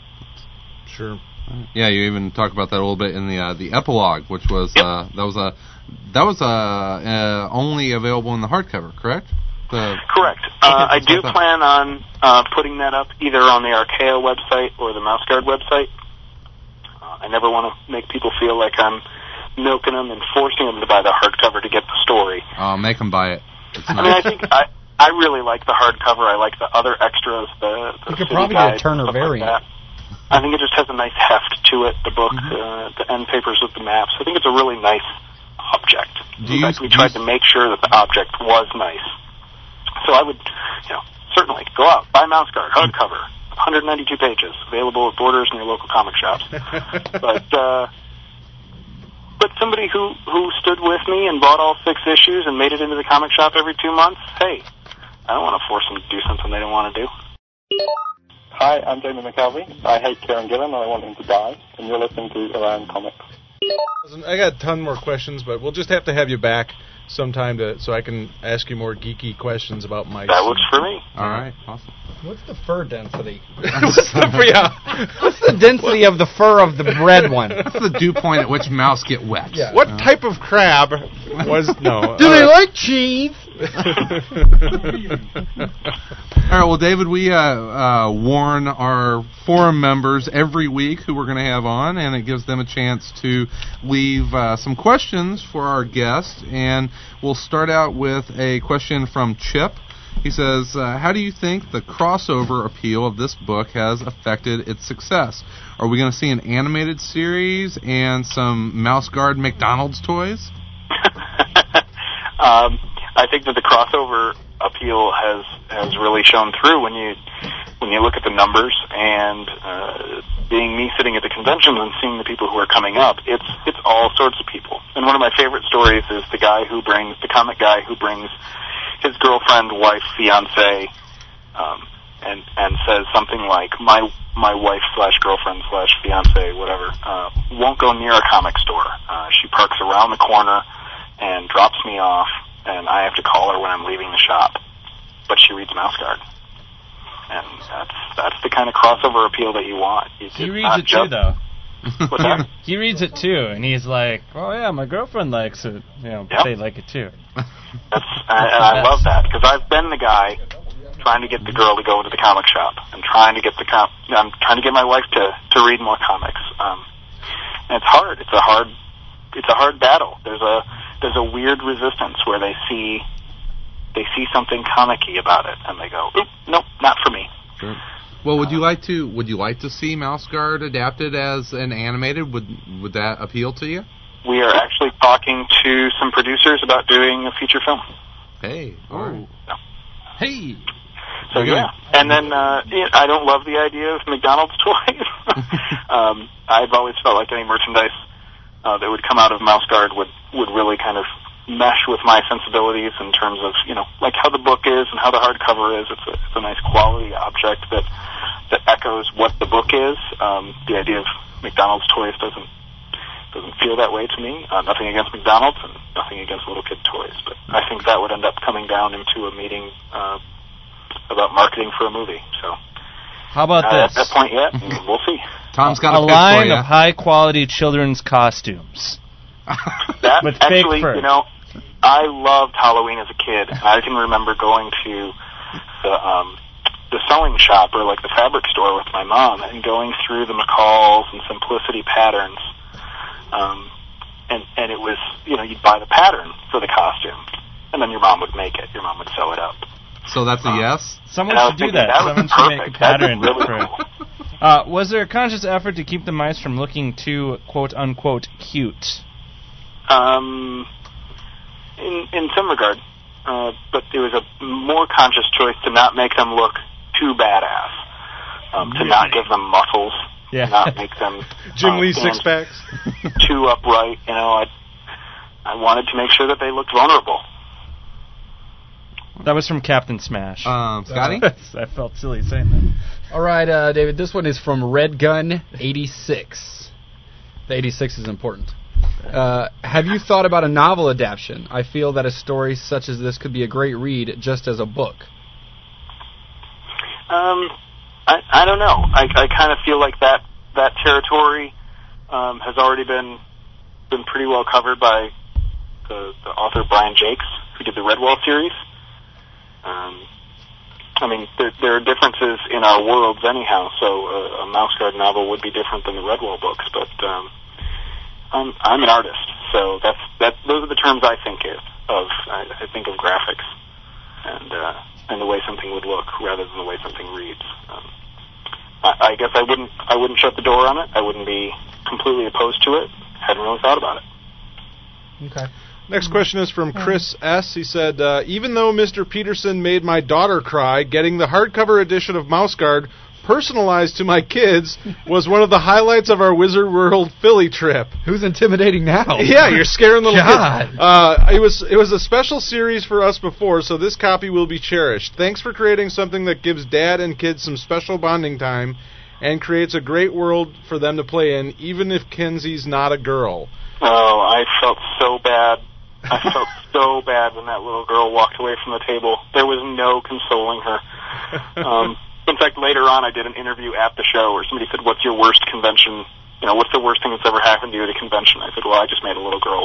Sure. Yeah, you even talk about that a little bit in the uh, the epilogue, which was Yep. uh, that was a that was uh, uh, only available in the hardcover, correct? The, Correct. Uh, I do like that. plan on uh, putting that up either on the Archaea website or the Mouse Guard website. Uh, I never want to make people feel like I'm milking them and forcing them to buy the hardcover to get the story. Oh, make them buy it. It's I nice. mean, I think I I really like the hardcover. I like the other extras. The, the You could city probably get a guide, Turner stuff like variant. that. I think it just has a nice heft to it. The book, Mm-hmm. uh, the end papers with the maps. I think it's a really nice object. Do In you- fact, we do tried you- to make sure that the object was nice. So I would, you know, certainly go out, buy Mouse Guard, hardcover, one hundred ninety-two pages, available at Borders and your local comic shops. But uh, but somebody who who stood with me and bought all six issues and made it into the comic shop every two months, hey, I don't want to force them to do something they don't want to do. Hi, I'm Jamie McKelvey. I hate Kieran Gillen and I want him to die. And you're listening to Around Comics. I got a ton more questions, but we'll just have to have you back sometime to so I can ask you more geeky questions about mice. That works for me. All right, awesome. What's the fur density? What's the, yeah. What's the density of the fur of the red one? What's the dew point at which mouse get wet? Yeah. What type of crab was no? Do uh, they like cheese? All right, well, David, we uh, uh, warn our forum members every week who we're going to have on, and it gives them a chance to leave uh, some questions for our guest. And we'll start out with a question from Chip. He says, uh, how do you think the crossover appeal of this book has affected its success? Are we going to see an animated series and some Mouse Guard McDonald's toys? um, I think that the crossover appeal has has really shown through when you when you look at the numbers, and uh, being me sitting at the convention and seeing the people who are coming up, it's it's all sorts of people. And one of my favorite stories is the guy who brings the comic guy who brings his girlfriend, wife, fiance, um, and and says something like, my my wife slash girlfriend slash fiance, whatever, uh, won't go near a comic store. Uh, she parks around the corner and drops me off, and I have to call her when I'm leaving the shop. But she reads Mouse Guard, and that's that's the kind of crossover appeal that you want. It's he reads it too, though. What's that? He reads it too, and he's like, "Oh yeah, my girlfriend likes it. You know, yep. They like it too." That's, and I love that, because I've been the guy trying to get the girl to go into the comic shop, and trying to get the com- I'm trying to get my wife to to read more comics. Um, and it's hard. It's a hard. It's a hard battle. There's a there's a weird resistance where they see they see something comic-y about it, and they go, Oop, "Nope, not for me." Sure. Well, would you like to would you like to see Mouse Guard adapted as an animated? Would would that appeal to you? We are actually talking to some producers about doing a feature film. Hey, all right. So. Hey. So yeah, and then uh, yeah, I don't love the idea of McDonald's toys. um, I've always felt like any merchandise uh, that would come out of Mouse Guard would would really kind of mesh with my sensibilities in terms of, you know, like how the book is and how the hardcover is. It's a, it's a nice quality object that that echoes what the book is. Um, the idea of McDonald's toys doesn't doesn't feel that way to me. Uh, nothing against McDonald's and nothing against little kid toys, but I think that would end up coming down into a meeting uh, about marketing for a movie. So how about uh, this? At that point yet, we'll see. Tom's got a, a line of high quality children's costumes. That With actually, fake fur. you know, I loved Halloween as a kid. I can remember going to the um, the sewing shop or like the fabric store with my mom and going through the McCalls and Simplicity patterns. Um, and and it was, you know, you'd buy the pattern for the costume, and then your mom would make it. Your mom would sew it up. So that's a um, yes? Someone should do thinking, that. that Someone should make a pattern really for it. cool. Uh, was there a conscious effort to keep the mice from looking too quote unquote cute? Um, in in some regard, uh, but it was a more conscious choice to not make them look too badass, um, to not give them muscles, Yeah. to not make them Jim uh, Lee stand six packs. too upright. You know, I I wanted to make sure that they looked vulnerable. That was from Captain Smash. Um, Scotty? I felt silly saying that. All right, uh, David, this one is from Red Gun eighty-six. The eighty-six is important. Uh, have you thought about a novel adaptation? I feel that a story such as this could be a great read just as a book. Um, I I don't know. I I kind of feel like that that territory um, has already been been pretty well covered by the, the author Brian Jakes, who did the Redwall series. Um, I mean, there, there are differences in our worlds anyhow, so a, a Mouse Guard novel would be different than the Redwall books, but um, I'm, I'm an artist, so that's that. Those are the terms I think of. of I, I think of graphics and uh, and the way something would look rather than the way something reads. Um, I, I guess I wouldn't I wouldn't shut the door on it. I wouldn't be completely opposed to it. Hadn't really thought about it. Okay. Next question is from Chris S. He said, uh, even though Mister Peterson made my daughter cry, getting the hardcover edition of Mouse Guard personalized to my kids was one of the highlights of our Wizard World Philly trip. Who's intimidating now? Yeah, you're scaring little God. kids. Uh, it was it was a special series for us before, so this copy will be cherished. Thanks for creating something that gives Dad and kids some special bonding time and creates a great world for them to play in, even if Kenzie's not a girl. Oh, I felt so bad. I felt so bad when that little girl walked away from the table. There was no consoling her. Um, in fact, later on, I did an interview at the show where somebody said, "What's your worst convention? You know, what's the worst thing that's ever happened to you at a convention?" I said, "Well, I just made a little girl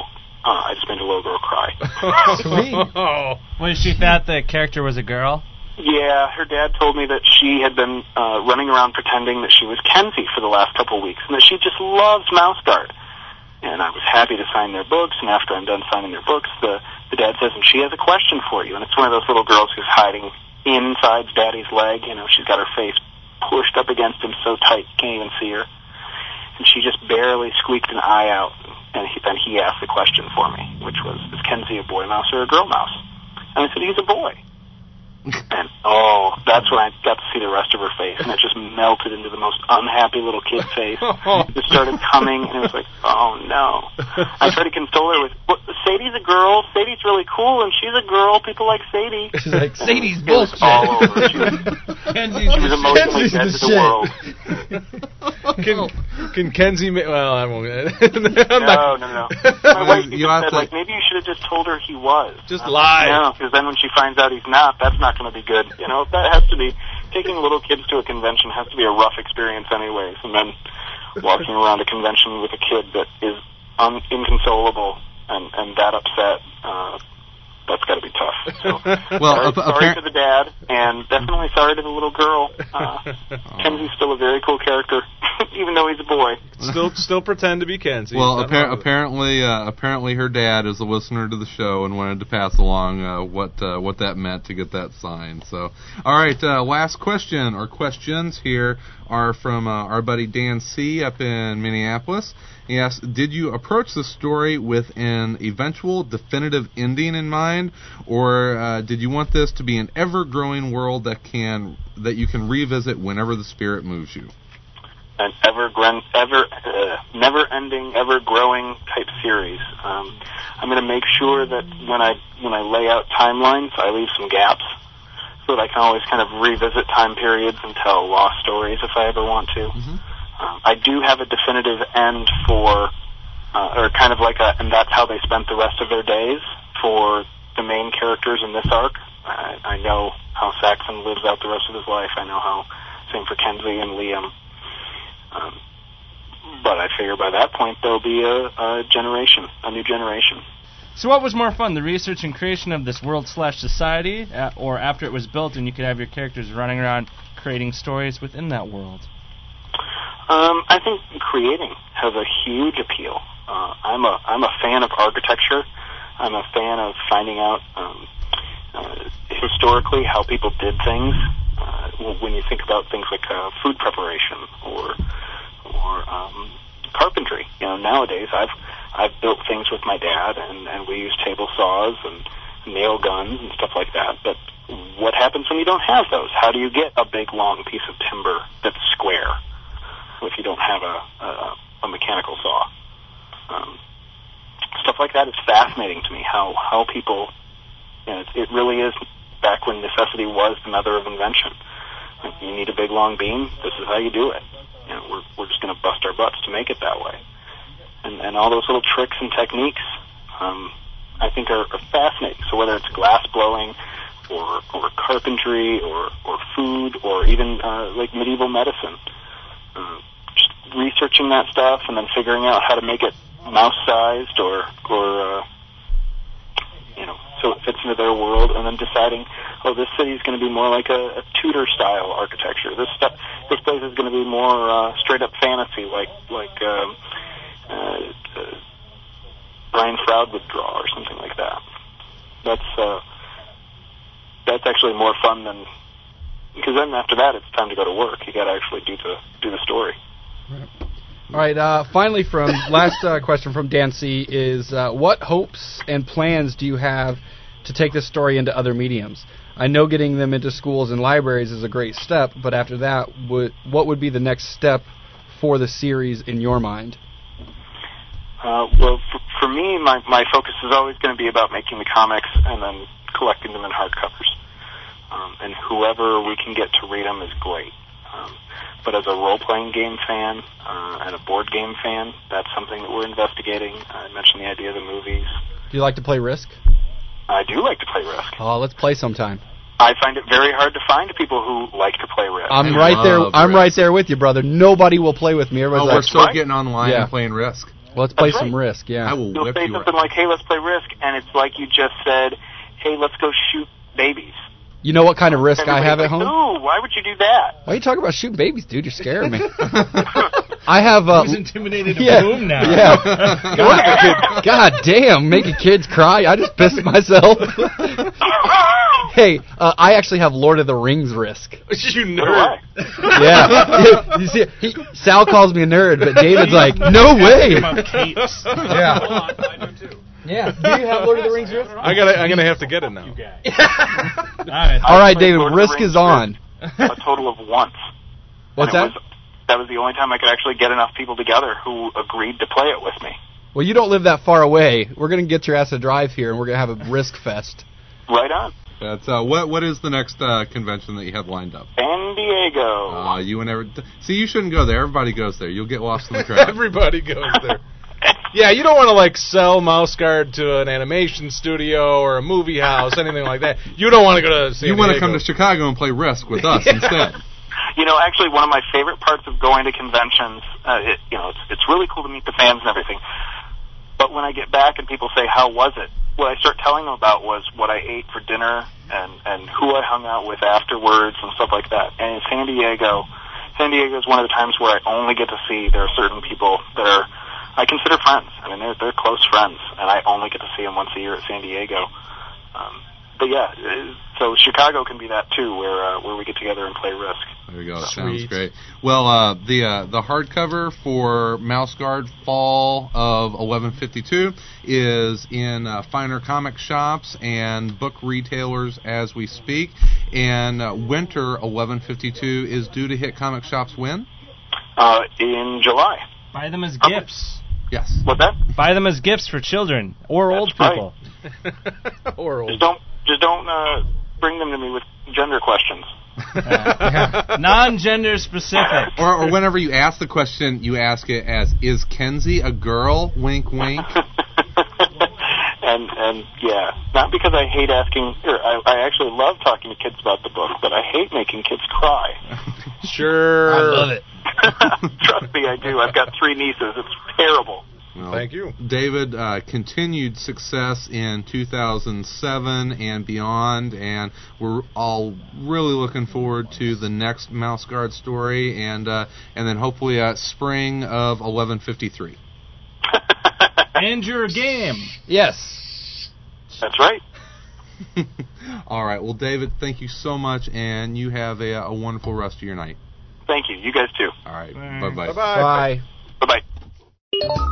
Uh, I just made a little girl cry. Sweet. Was she thought the character was a girl? Yeah, her dad told me that she had been uh, running around pretending that she was Kenzie for the last couple of weeks, and that she just loves Mouse Guard. And I was happy to sign their books, and after I'm done signing their books, the, the dad says, and she has a question for you. And it's one of those little girls who's hiding inside Daddy's leg. You know, she's got her face pushed up against him so tight you can't even see her. And she just barely squeaked an eye out. And he, then he asked the question for me, which was, is Kenzie a boy mouse or a girl mouse? And I said, he's a boy. And, oh, that's when I got to see the rest of her face, and it just melted into the most unhappy little kid face. It started coming, and it was like, oh, no. I tried to console her with, well, Sadie's a girl, Sadie's really cool, and she's a girl, people like Sadie. She's like, Sadie's it was bullshit. all over. She was, she was emotionally dead to the world. Can, can Kenzie ma- well, I won't. No, no, no. My wife You even have said, to- like, maybe you should have just told her he was. Just I'm lie. Like, no, because then when she finds out he's not, that's not going to be good. You know, that has to be, taking little kids to a convention has to be a rough experience anyways, and then walking around a convention with a kid that is un- inconsolable and, and that upset, uh, that's got to be tough. So, Well, sorry, ap- sorry appar- to the dad, and definitely sorry to the little girl. Uh, Kenzie's still a very cool character, even though he's a boy. Still, still pretend to be Kenzie. Well, Nothing appar- wrong with it. apparently, uh, apparently, her dad is a listener to the show and wanted to pass along uh, what uh, what that meant to get that signed. So, all right, uh, last question or questions here are from uh, our buddy Dan C. up in Minneapolis. He asks, did you approach the story with an eventual definitive ending in mind, or uh, did you want this to be an ever-growing world that can that you can revisit whenever the spirit moves you? An ever, ever, uh, never-ending, ever-growing type series. Um, I'm going to make sure that when I when I lay out timelines, I leave some gaps so that I can always kind of revisit time periods and tell lost stories if I ever want to. Mm-hmm. Um, I do have a definitive end for, uh, or kind of like a, and that's how they spent the rest of their days for the main characters in this arc. I, I know how Saxon lives out the rest of his life. I know how, same for Kenzie and Liam. Um, but I figure by that point there'll be a, a generation, a new generation. So what was more fun, the research and creation of this world slash society, uh, or after it was built and you could have your characters running around creating stories within that world? Um, I think creating has a huge appeal. Uh, I'm a I'm a fan of architecture. I'm a fan of finding out um, uh, historically how people did things. Uh, when you think about things like uh, food preparation or or um, carpentry, you know, nowadays I've I've built things with my dad, and, and we use table saws and nail guns and stuff like that. But what happens when you don't have those? How do you get a big long piece of timber that's square if you don't have a, a, a mechanical saw? Um, stuff like that is fascinating to me, how, how people, you know, it, it really is back when necessity was the mother of invention. Like, you need a big long beam, this is how you do it. You know, we're, we're just going to bust our butts to make it that way. And, and all those little tricks and techniques, um, I think are, are fascinating. So whether it's glass blowing or, or carpentry or, or food or even uh, like medieval medicine, uh, just researching that stuff and then figuring out how to make it mouse-sized or, or uh, you know, so it fits into their world, and then deciding, oh, this city is going to be more like a, a Tudor-style architecture. This stuff, this place is going to be more uh, straight-up fantasy, like like um, uh, uh, Brian Froud would draw or something like that. That's uh, that's actually more fun than, because then after that it's time to go to work. You got to actually do the do the story. Right. All right. Uh, finally, from last uh, question from Dan C. is uh, what hopes and plans do you have to take this story into other mediums? I know getting them into schools and libraries is a great step, but after that, would, what would be the next step for the series in your mind? Uh, well, for, for me, my, my focus is always going to be about making the comics and then collecting them in hardcovers. Um, and whoever we can get to read them is great. Um, but as a role-playing game fan uh, and a board game fan, that's something that we're investigating. I mentioned the idea of the movies. Do you like to play Risk? I do like to play Risk. Oh, let's play sometime. I find it very hard to find people who like to play Risk. I'm right there. I'm right there with you, brother. Nobody will play with me. Oh, Everybody's we're like, still right? getting online Yeah. and playing Risk. Let's play That's some right. Risk, yeah. I will You'll whip say you something like, hey, let's play Risk, and it's like you just said, hey, let's go shoot babies. You know what kind of Risk I have at Everybody's home? like, ooh, why would you do that? Why are you talking about shooting babies, dude? You're scaring me. I have uh, Who's intimidated yeah, of Boom now? Yeah. God, God damn, making kids cry. I just pissed myself. Hey, uh, I actually have Lord of the Rings Risk. You So do I. nerd. Yeah. You see, he, Sal calls me a nerd, but David's like, no way. Capes. Yeah. I do too. Yeah. Do you have Lord of the Rings Risk? I gotta, I'm gonna have to get it now. All right. All right, played David, Lord of the Risk Rings is on. a total of once. What's And it that? Was, that was the only time I could actually get enough people together who agreed to play it with me. Well, you don't live that far away. We're going to get your ass a drive here, and we're going to have a Risk Fest. Right on. That's uh, what. What is the next uh, convention that you have lined up? San Diego. Uh, you and every. See, you shouldn't go there. Everybody goes there. You'll get lost in the crowd. Everybody goes there. Yeah, you don't want to like sell Mouse Guard to an animation studio or a movie house, anything like that. You don't want to go to San You want to Diego. come to Chicago and play Risk with us instead. You know, actually, one of my favorite parts of going to conventions, uh, it, you know, it's, it's really cool to meet the fans and everything. But when I get back and people say, how was it? What I start telling them about was what I ate for dinner and, and who I hung out with afterwards and stuff like that. And in San Diego, San Diego is one of the times where I only get to see there are certain people that are, I consider friends. I mean, they're, they're close friends, and I only get to see them once a year at San Diego. Um, but yeah, uh, so Chicago can be that too, where uh, where we get together and play Risk. There you go. That Sweet. sounds great. Well, uh, the uh, the hardcover for Mouse Guard Fall of eleven fifty-two is in uh, finer comic shops and book retailers as we speak. And uh, Winter eleven fifty-two is due to hit comic shops when? Uh, in July. Buy them as Oh. gifts. Yes. What's that? Buy them as gifts for children or That's old right. people. or Just old. don't just don't uh, bring them to me with gender questions. Uh, non-gender specific. Or, or whenever you ask the question, you ask it as, is Kenzie a girl? Wink, wink. and and yeah, not because I hate asking. Or I, I actually love talking to kids about the book, but I hate making kids cry. Sure. I love it. Trust me, I do. I've got three nieces. It's terrible. Well, Thank you. David, uh, continued success in two thousand seven and beyond, and we're all really looking forward to the next Mouse Guard story, and uh, and then hopefully uh, spring of eleven fifty-three. And your game. Yes. That's right. All right. Well, David, thank you so much, and you have a, a wonderful rest of your night. Thank you. You guys too. All right. Bye. Bye-bye. Bye-bye. Bye. Bye bye.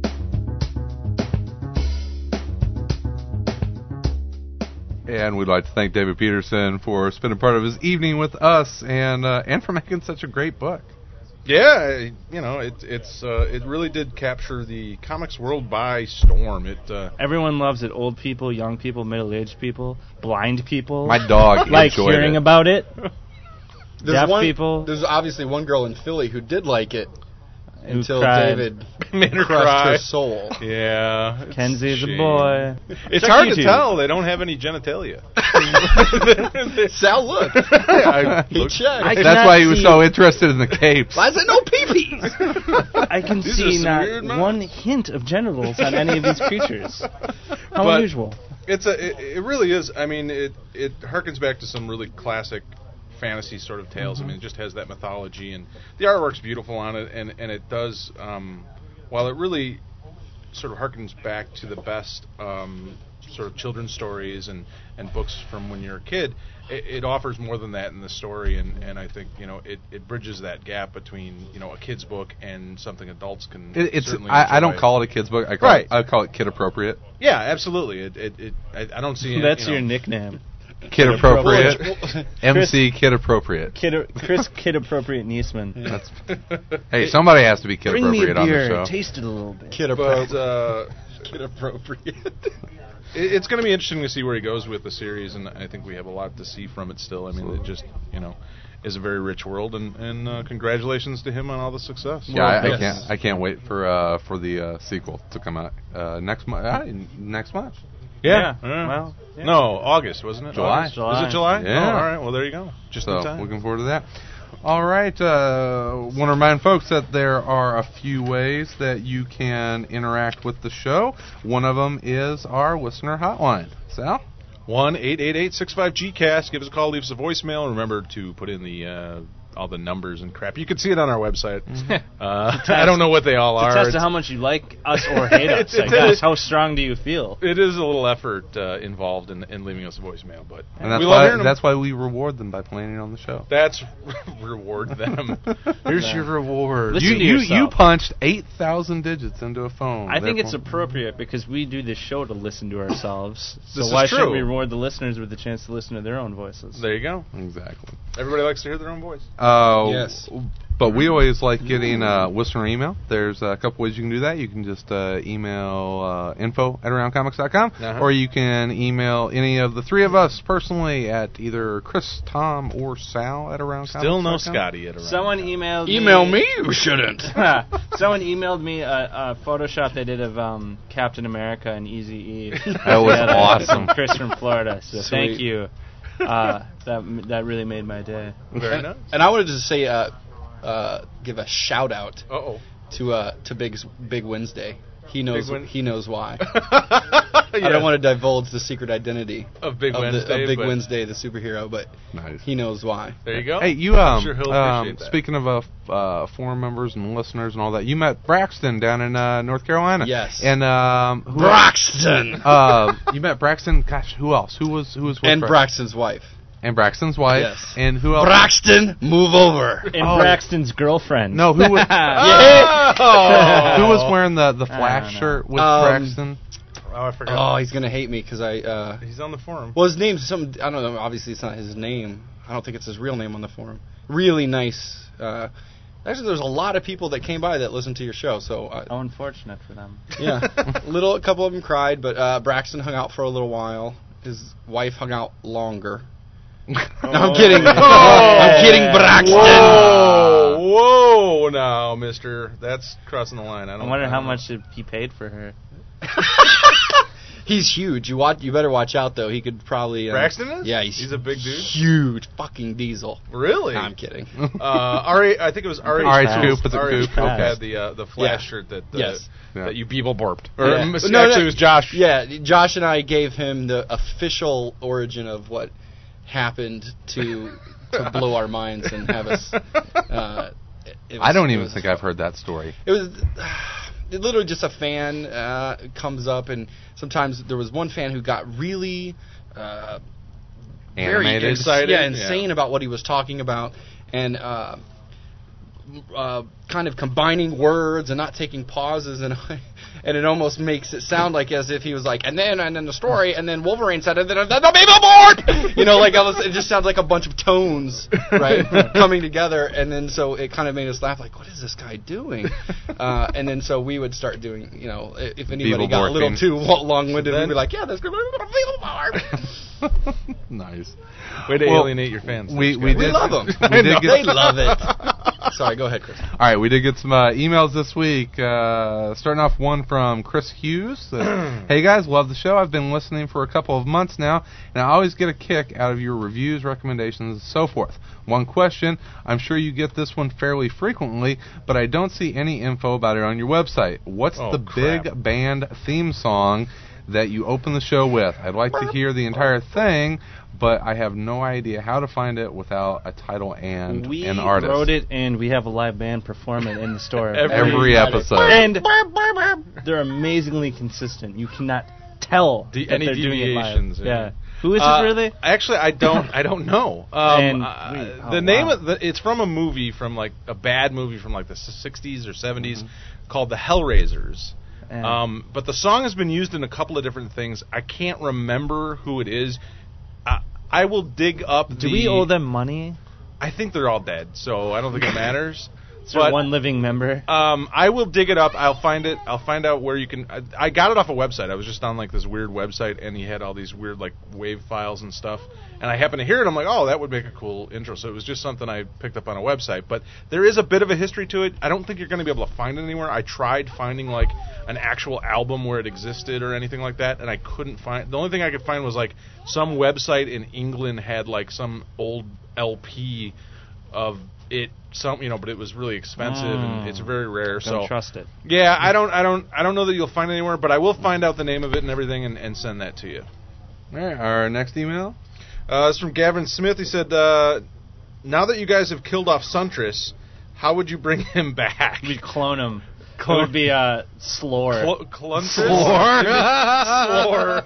And we'd like to thank David Peterson for spending part of his evening with us, and uh, and for making such a great book. Yeah, you know, it, it's uh, it really did capture the comics world by storm. It uh, Everyone loves it. Old people, young people, middle-aged people, blind people. My dog like enjoyed hearing it. about it. There's Deaf one, people. There's obviously one girl in Philly who did like it Who until cried. David made her crushed cry. her soul. Yeah, it's Kenzie's a shame. boy. It's Check hard YouTube. to tell. They don't have any genitalia. Sal looked. I He looked- checked. I That's cannot why he was see- so interested in the capes. Why is it no pee-pees? I can These are see some not weird mouths. one hint of genitals on any of these creatures. How But- unusual. It's a. It, it really is. I mean, it it harkens back to some really classic fantasy sort of tales. I mean, it just has that mythology, and the artwork's beautiful on it, and and it does. Um, while it really sort of harkens back to the best um, sort of children's stories and, and books from when you're a kid, it, it offers more than that in the story, and, and I think you know it, it bridges that gap between you know a kid's book and something adults can. It, it's certainly I, I don't enjoy. call it a kid's book. I call Right. it, I call it kid appropriate. Yeah, absolutely. It it, it I, I don't see. That's you know, your nickname. Kid appropriate. appropriate. M C kid appropriate. Kid, Chris Kid Appropriate Niesman. That's, hey, somebody has to be kid Bring me a appropriate on the beer. show. Taste it a little bit. Kid But appropriate. uh, Kid appropriate. it, it's going to be interesting to see where he goes with the series, and I think we have a lot to see from it still. I mean, it just you know is a very rich world, and and uh, congratulations to him on all the success. Yeah, I, I Yes. can't. I can't wait for uh, for the uh, sequel to come out uh, next month. Uh, next month. Yeah. Yeah, well, yeah. No, August wasn't it? July. August? Was it July? Yeah. Oh, all right. Well, there you go. Just So in time. looking forward to that. All right. Uh, want to remind folks that there are a few ways that you can interact with the show. One of them is our listener hotline. Sal? one eight eight eight six five G cast. Give us a call, leave us a voicemail. Remember to put in the uh, all the numbers and crap. You can see it on our website. uh, I don't know what they all to are. test to how much you like us or hate us. I guess. How strong do you feel? It is a little effort uh, involved in, in leaving us a voicemail, but And that's we love why hearing them. that's why we reward them by playing it on the show. That's reward them. Here's Yeah. your reward. Listen You to you, yourself. you punched eight thousand digits into a phone. I think it's Therefore- appropriate because we do this show to listen to ourselves. So This is why true. should we reward the listeners with the chance to listen to their own voices? There you go. Exactly. Everybody likes to hear their own voice. Uh, Yes. But we always like getting uh, listener email. There's a couple ways you can do that. You can just uh, email uh, info at around comics dot com, Uh-huh. or you can email any of the three of us personally at either Chris, Tom, or Sal at around comics dot com. Still no Scotty at around. Someone emailed Email me. me? You shouldn't. Someone emailed me a, a Photoshop they did of um, Captain America and Eazy-E. That was Together awesome. with Chris from Florida. So Sweet. thank you. Uh, that that really made my day. Very and, nice. and I wanted to say, uh, uh, give a shout out Uh-oh. to uh, to Big Big Wednesday. He knows Big Wed- he knows why. I I don't want to divulge the secret identity Of Big of, the, Wednesday, of Big but- Wednesday, the superhero, but Nice. he knows why. There you go. Hey, you um, I'm sure he'll um appreciate that. speaking of uh, f- uh, forum members and listeners and all that, you met Braxton down in uh, North Carolina. Yes. And um, who Braxton uh, you met Braxton. Gosh, who else? Who was who was with and Bra- Braxton's wife. and Braxton's wife. Yes. And who else? Braxton, move over. And Oh. Braxton's girlfriend. No, who was Oh. who was wearing the the I don't Flash know. shirt with Um, Braxton? Oh, I forgot. Oh, he's gonna hate me because I. Uh, He's on the forum. well, his name's some. I don't know. Obviously, it's not his name. I don't think it's his real name on the forum. Really nice. Uh, actually, there's a lot of people that came by that listened to your show. So uh, How unfortunate for them. yeah, little. A couple of them cried, but uh, Braxton hung out for a little while. His wife hung out longer. No, I'm kidding. I'm kidding, Braxton. Whoa, whoa, now, Mister, that's crossing the line. I I don't. wonder I how don't- much he paid for her. He's huge. You watch. You better watch out though. He could probably. Uh, Braxton is? Yeah, he's He's a big dude? Huge, fucking diesel. Really? No, I'm kidding. Uh, R A, I think it was R H. R H Fast. Coop with the R H Coop. Coop Fast. had the uh, the flash Yeah. shirt that uh, Yes. Yeah. that you people burped. Or Yeah. um, No, actually, no. it was Josh. Yeah, Josh and I gave him the official origin of what happened to to blow our minds and have us. Uh, it, it was, I don't it even was- think I've heard that story. It was it literally just a fan uh, comes up, and sometimes there was one fan who got really uh, very Animated. ins- Excited, yeah, yeah. insane about what he was talking about, and. Uh, uh, kind of combining words and not taking pauses, and and it almost makes it sound like as if he was like, and then and then the story, and then Wolverine said, and then the baby board, you know, like I was, it just sounds like a bunch of tones, right, coming together, and then so it kind of made us laugh, like, what is this guy doing? Uh, and then so we would start doing, you know, i- if anybody got a little Beetleborging. too lo- long-winded, we'd Then- be like, yeah, that's good, Nice. Way to Well, alienate your fans. we- Thanks, we guys. we did- love them. we did get- They love it. Sorry, go ahead, Chris. All right, we did get some uh, emails this week. Uh, starting off one from Chris Hughes. Uh, hey guys, love the show. I've been listening for a couple of months now, and I always get a kick out of your reviews, recommendations, and so forth. One question, I'm sure you get this one fairly frequently, but I don't see any info about it on your website. What's Oh, the crap. big band theme song that you open the show with? I'd like to hear the entire thing, but I have no idea how to find it without a title and We an artist. wrote it, and we have a live band perform it in the store Every- Every episode. And they're amazingly consistent. You cannot tell De- that any they're doing it live. deviations, yeah. Yeah. Who is Uh, it really? Actually, I don't. I don't know. Um, And uh, we- oh, the name wow. of the, it's from a movie from like a bad movie from like the sixties or seventies Mm-hmm. called The Hellraisers. And Um, but the song has been used in a couple of different things. I can't remember who it is. I, I will dig up. do the, we owe them money? I think they're all dead, so I don't think it matters. Is there But- one living member? Um, I will dig it up. I'll find it. I'll find out where you can. I, I got it off a website. I was just on like this weird website, and he had all these weird like wave files and stuff. And I happened to hear it. I'm like, oh, that would make a cool intro. So it was just something I picked up on a website. But there is a bit of a history to it. I don't think you're going to be able to find it anywhere. I tried finding like an actual album where it existed or anything like that, and I couldn't find. The only thing I could find was like some website in England had like some old L P of it. Some, you know, but it was really expensive Mm. and it's very rare. Don't so trust it. Yeah, I don't, I don't, I don't know that you'll find it anywhere, but I will find out the name of it and everything and, and send that to you. All right, our next email. Uh, it's from Gavin Smith. He said, uh, "Now that you guys have killed off Suntress, how would you bring him back?" We clone him. It would be uh, Slore. Cl- Cluntress? Slore.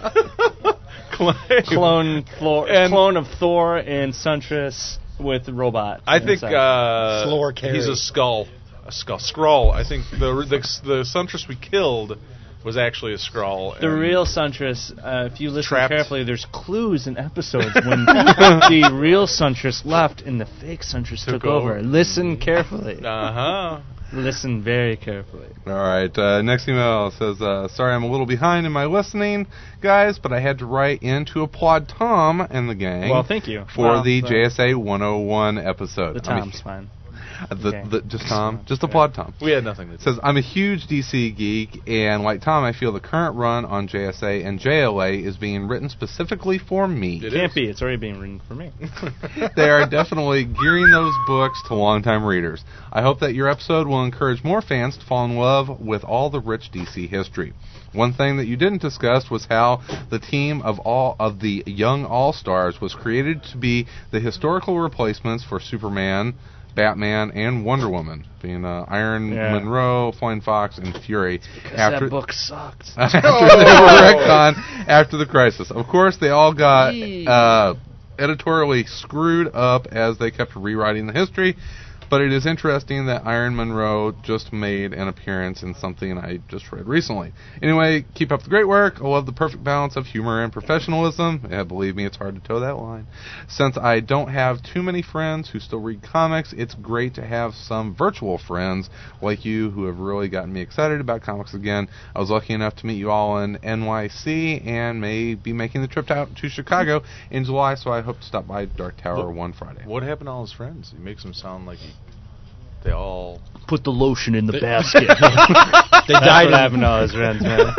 Slore. Clone, Thor, And- clone of Thor and Suntress with robot. I think inside. uh, Slore Carey. he's a skull. A skull. Skrull. I think the the, the Suntress we killed was actually a Skrull. The and- real Suntress, uh, if you listen Trapped. carefully, there's clues in episodes when the real Suntress left and the fake Suntress took, Took over. over. Listen carefully. Uh-huh. Listen very carefully. All right, uh, next email says, uh, sorry I'm a little behind in my listening, guys, but I had to write in to applaud Tom and the gang Well, thank you. for Well, the so- J S A one oh one episode. The I mean, Tom's fine. uh, the, Okay. the, just Tom. Just applaud Tom. We had nothing to It do. says, I'm a huge D C geek, and like Tom, I feel the current run on J S A and J L A is being written specifically for me. It Can't is. be. It's already being written for me. They are definitely gearing those books to longtime readers. I hope that your episode will encourage more fans to fall in love with all the rich D C history. One thing that you didn't discuss was how the team of all of the young All-Stars was created to be the historical replacements for Superman, Batman, and Wonder Woman, being uh, Iron Yeah. Monroe, Flying Fox, and Fury. that book sucked. after they were retconned after the crisis. Of course, they all got uh, editorially screwed up as they kept rewriting the history, but it is interesting that Iron Monroe just made an appearance in something I just read recently. Anyway, keep up the great work. I love the perfect balance of humor and professionalism. Yeah, believe me, it's hard to toe that line. Since I don't have too many friends who still read comics, it's great to have some virtual friends like you who have really gotten me excited about comics again. I was lucky enough to meet you all in N Y C and may be making the trip out to Chicago in July, so I hope to stop by Dark Tower What- one Friday. What happened to all his friends? He makes them sound like he, they all... Put the lotion in the basket. They That's died what in- happened to all his friends, man.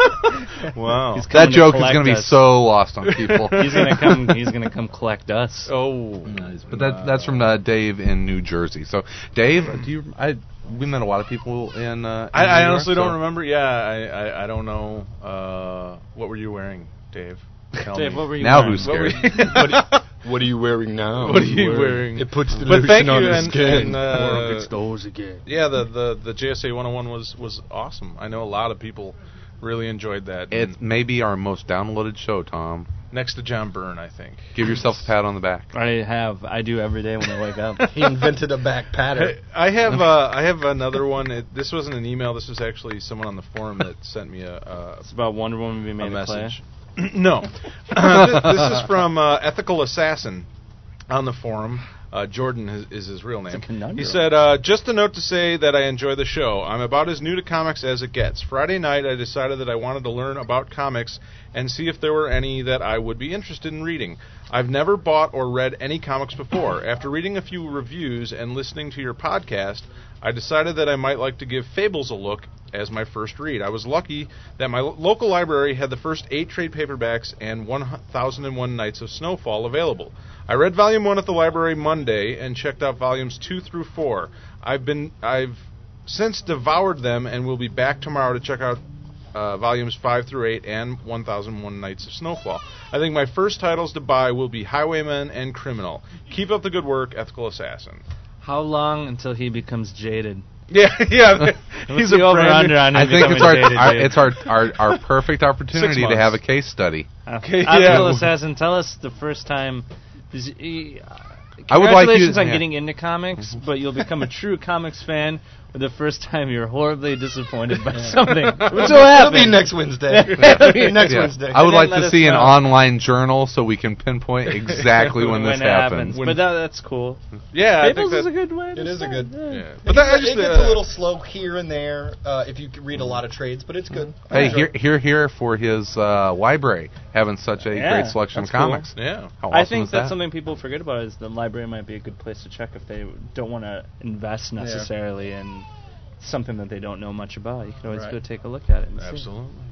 Wow. He's That coming to joke is collect going to be us. so lost on people. He's gonna come. He's gonna come collect us. Oh. Nice. But that, that's from uh, Dave in New Jersey. So, Dave, do you? I we met a lot of people in. Uh, in I, I New York, honestly so- don't remember. Yeah, I, I, I don't know. Uh, what were you wearing, Dave? Tell Dave, me. what were you Now wearing? who's What were scared? you- what, what are you wearing now? What are you wearing? It puts the But lotion thank on you, the and- skin. and, uh, those again. Yeah, the, the, the J S A one oh one was, was awesome. I know a lot of people really enjoyed that. It's And maybe our most downloaded show, Tom. next to John Byrne, I think. Give yourself a pat on the back. I have. I do every day when I wake up. He invented a back pattern. I have uh, I have another one. It, this wasn't an email. This was actually someone on the forum that sent me a, a, It's about Wonder Woman being a made of clay. message. No, uh, th- this is from uh, Ethical Assassin on the forum. Uh, Jordan is, is his real name. conundrum. He said, uh, just a note to say that I enjoy the show. I'm about as new to comics as it gets. Friday night, I decided that I wanted to learn about comics and see if there were any that I would be interested in reading. I've never bought or read any comics before. After reading a few reviews and listening to your podcast, I decided that I might like to give Fables a look as my first read. I was lucky that my lo- local library had the first eight trade paperbacks and one thousand one Nights of Snowfall available. I read volume one at the library Monday and checked out volumes two through four. I've been I've since devoured them and will be back tomorrow to check out uh, volumes five through eight and one thousand one Nights of Snowfall. I think my first titles to buy will be Highwayman and Criminal. Keep up the good work, Ethical Assassin. How long until he becomes jaded? Yeah, yeah. What's He's the a over brand new- under on him I think it's becoming our, jaded, our dude? it's our, our our perfect opportunity to months. have a case study. Okay, Ethical yeah. Assassin, tell us the first time. Is, he, uh, I would like you- congratulations on yeah. getting into comics, but you'll become a true comics fan for the first time you're horribly disappointed by something. Which will It'll happen. be next Wednesday. Yeah. It'll be next Yeah. Wednesday. I would And like then let to us see an know. online journal so we can pinpoint exactly when, when this it happens. happens. But that, that's cool. Yeah, I think Fables that, is a good way. It to is a start. good- Yeah. yeah. But But that, I it just, gets uh, a little slow here and there uh, if you c- read a lot of trades, but it's good. I Hey, enjoy here, it. here, here for his uh, library having such a Yeah, great selection of that's cool. comics. Yeah. How awesome I think is that's that? something people forget about is the library might be a good place to check if they don't want to invest necessarily in something that they don't know much about. You can always Right. go take a look at it. And see. Absolutely.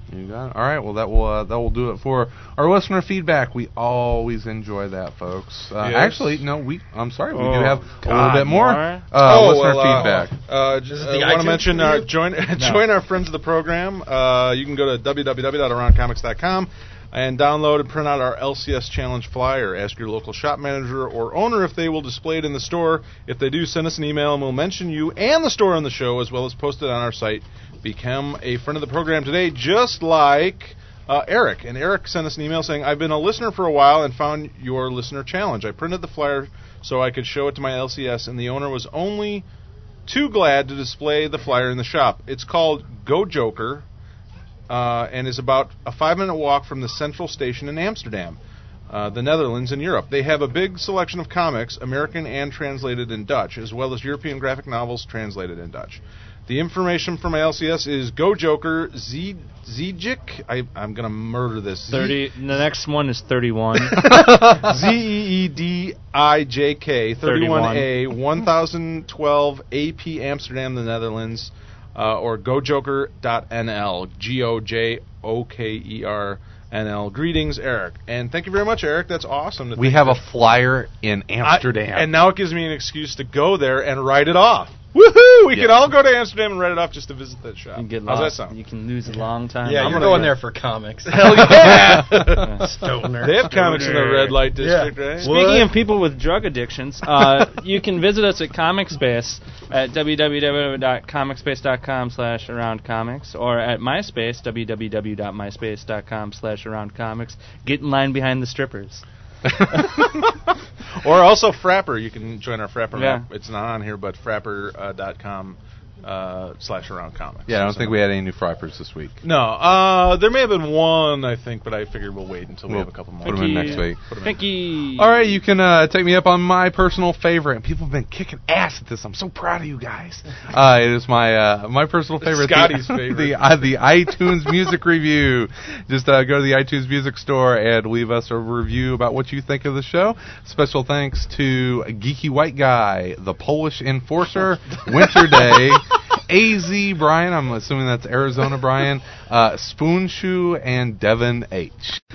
You got it. All right. Well, that will uh, that will do it for our listener feedback. We always enjoy that, folks. Uh, Yes. Actually, no, we. I'm sorry, we Oh, do have a God, little bit more, more? Uh, Oh, listener well, uh, feedback. Uh, just Is it uh, the want to iTunes mention uh, review? join join our friends of the program. Uh, you can go to w w w dot around comics dot com and download and print out our L C S Challenge flyer. Ask your local shop manager or owner if they will display it in the store. If they do, send us an email and we'll mention you and the store on the show, as well as post it on our site. Become a friend of the program today, just like uh, Eric. And Eric sent us an email saying, I've been a listener for a while and found your listener challenge. I printed the flyer so I could show it to my L C S, and the owner was only too glad to display the flyer in the shop. It's called Go Joker, uh, and is about a five-minute walk from the Central Station in Amsterdam, uh, the Netherlands, in Europe. They have a big selection of comics, American and translated in Dutch, as well as European graphic novels translated in Dutch. The information for my L C S is Go Joker Z Zejic. I, I'm going to murder this. Z- Thirty. The next one is thirty-one. Z E E D I J K, thirty-one A, one thousand twelve A P Amsterdam, the Netherlands, uh, or go joker dot n l, G O J O K E R N L. Greetings, Eric. And thank you very much, Eric. That's awesome. To We think have a that- flyer in I- Amsterdam. and now it gives me an excuse to go there and write it off. Woohoo! We Yeah. can all go to Amsterdam and write it off just to visit that shop. You get How's lost. that sound? You can lose a long time. Yeah, I'm you're gonna going go. there for comics. Hell yeah! Stoner. They have comics in the red light district, Yeah. right? Speaking of people with drug addictions, uh, you can visit us at ComicSpace at w w w dot comicspace dot com slash around comics, or at MySpace, w w w dot myspace dot com slash around comics. Get in line behind the strippers. Or also Frapper. You can join our Frapper Yeah. map. It's not on here, but frapper dot com uh, slash around comics. yeah, I don't So- think we had any new Frippers this week. No, uh, there may have been one, I think, but I figured we'll wait until we We'll have a couple more. put 'em in next week. Put 'em in. Pinky. All right, you can uh, take me up on my personal favorite. People have been kicking ass at this. I'm so proud of you guys. Uh, it is my uh, my personal favorite. Scotty's the, favorite. The, uh, the iTunes Music Review. Just uh, go to the iTunes Music Store and leave us a review about what you think of the show. Special thanks to Geeky White Guy, the Polish Enforcer, Winter Day, A Z Brian, I'm assuming that's Arizona Brian, uh, Spoonshoe, and Devin H.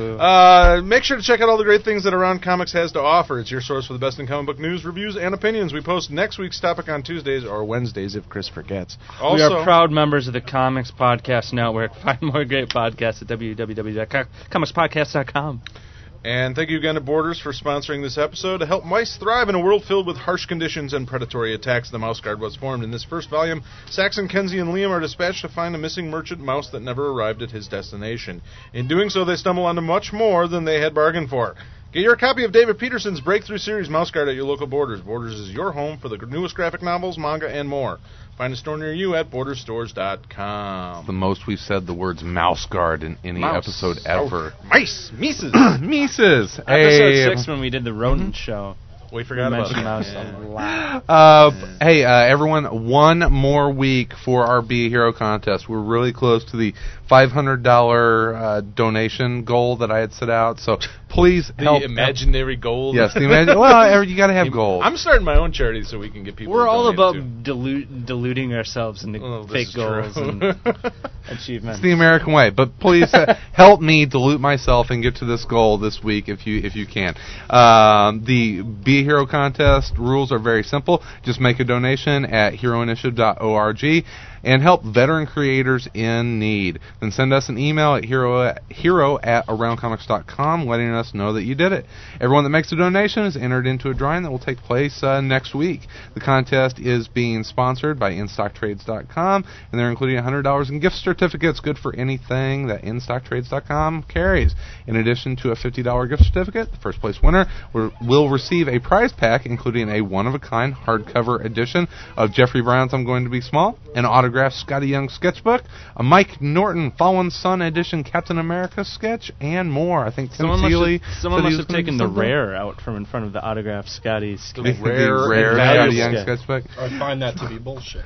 Uh, make sure to check out all the great things that Around Comics has to offer. It's your source for the best in comic book news, reviews, and opinions. We post next week's topic on Tuesdays or Wednesdays if Chris forgets. We Also, are proud members of the Comics Podcast Network. Find more great podcasts at w w w dot comics podcast dot com. and thank you again to Borders for sponsoring this episode. To help mice thrive in a world filled with harsh conditions and predatory attacks, the Mouse Guard was formed. In this first volume, Saxon, Kenzie, and Liam are dispatched to find a missing merchant mouse that never arrived at his destination. In doing so, they stumble onto much more than they had bargained for. Get your copy of David Peterson's breakthrough series, Mouse Guard, at your local Borders. Borders is your home for the newest graphic novels, manga, and more. Find a store near you at borders stores dot com. The most we've said the words Mouse Guard in any Mouse. episode ever. Oh, mice! Mises! Mises! Episode Hey, six when we did the rodent show. We We forgot about mentioned it. mouse Yeah. a lot. Uh, hey, uh, everyone, one more week for our Be a Hero contest. We're really close to the five hundred dollars uh, donation goal that I had set out, so please The help. imaginary gold. Yes, the imagine. Well, you got to have gold. I'm starting my own charity so we can get people. We're to all donate about too. dilu- diluting ourselves into Oh, this fake is goals true. and achievements. It's the American way, but please uh, help me dilute myself and get to this goal this week if you if you can. Um, the Be a Hero contest rules are very simple. Just make a donation at hero initiative dot org and help veteran creators in need. Then send us an email at hero at, hero at around comics dot com letting us know that you did it. Everyone that makes a donation is entered into a drawing that will take place uh, next week. The contest is being sponsored by in stock trades dot com, and they're including one hundred dollars in gift certificates, good for anything that in stock trades dot com carries. In addition to a fifty dollars gift certificate, the first place winner will, will receive a prize pack, including a one-of-a-kind hardcover edition of Jeffrey Brown's I'm Going to Be Small, an autographed Scotty Young sketchbook, a Mike Norton Fallen Sun edition Captain America sketch, and more. I think Tim Someone must Seeley have, someone said he was was have gonna taken do the something. rare out from in front of the autographed Scotty's. The rare rare, rare and Scotty valuable Young sketch. sketchbook. I find that to be bullshit.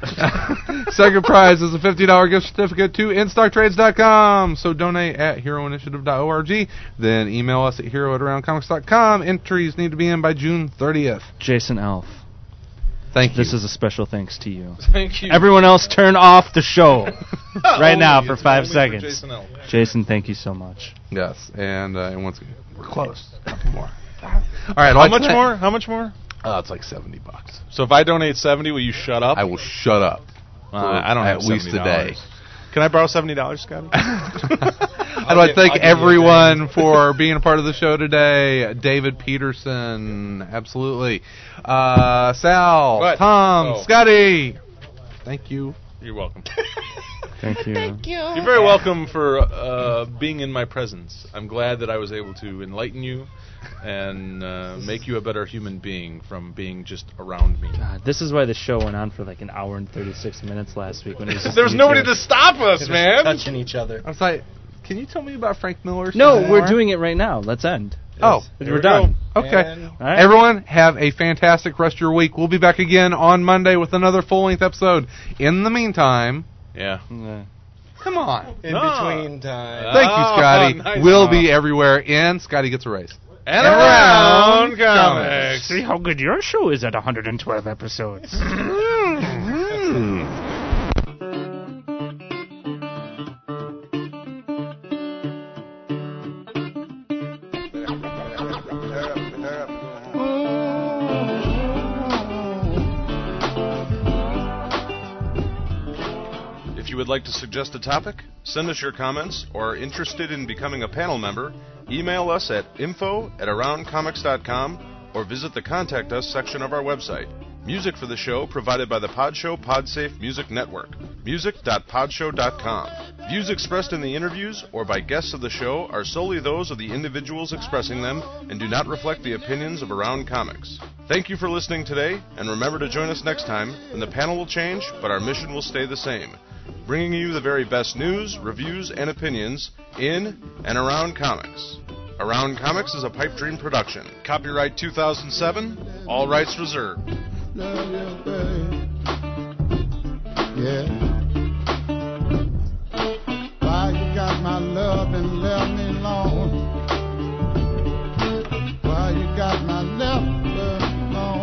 Second prize is a fifty dollars gift certificate to in stock trades dot com. So donate at hero initiative dot org. Then email us at hero at around comics dot com. Entries need to be in by June thirtieth. Jason Elf. Thank you. This is a special thanks to you. Thank you. Everyone else, turn off the show right now Only- for it's five only for seconds. Jason L. Jason, thank you so much. Yes, and, uh, and once again, we're close. A couple more. All right. How much more? How much more? Uh, it's like seventy bucks. So if I donate seventy, will you shut up? I will shut up. Uh, I don't at have least seventy a day. dollars. Can I borrow seventy dollars, Scotty? I'd like to thank everyone for being a part of the show today. David Peterson, absolutely. Uh, Sal, What? Tom, Oh. Scotty. Thank you. You're welcome. Thank you. You're very welcome for uh, being in my presence. I'm glad that I was able to enlighten you and uh, make you a better human being from being just around me. God, this is why the show went on for like an hour and thirty-six minutes last week. When it was just There was you nobody two. to stop us, man. touching each other. I was like, can you tell me about Frank Miller? No, some we're more? doing it right now. Let's end. Oh, We're we done. okay. And- All right. Everyone, have a fantastic rest of your week. We'll be back again on Monday with another full-length episode. In the meantime, Yeah. Yeah. come on. In No. between time. Thank you, Oh, Scotty. nice. We'll be everywhere, and Scotty gets a raise. And around comics. See how good your show is at one hundred twelve episodes. If you would like to suggest a topic, send us your comments, or are interested in becoming a panel member, email us at info at around comics dot com or visit the Contact Us section of our website. Music for the show provided by the Podshow Podsafe Music Network. music dot podshow dot com. Views expressed in the interviews or by guests of the show are solely those of the individuals expressing them and do not reflect the opinions of Around Comics. Thank you for listening today, and remember to join us next time when the panel will change, but our mission will stay the same. Bringing you the very best news, reviews, and opinions in and around comics. Around Comics is a Pipe Dream production. Copyright two thousand seven, all rights reserved. Love you, babe. Yeah. Why you got my love and left me alone? Why you got my left alone?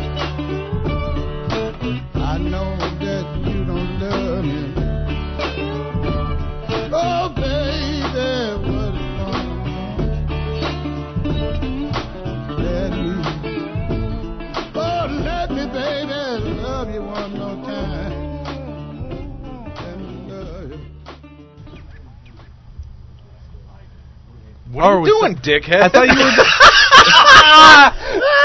I know that you don't love me. Oh, baby, what is going on? Let me, oh, let me, baby, love you one more time. Let me love you. What are you doing, dickhead? I thought you were.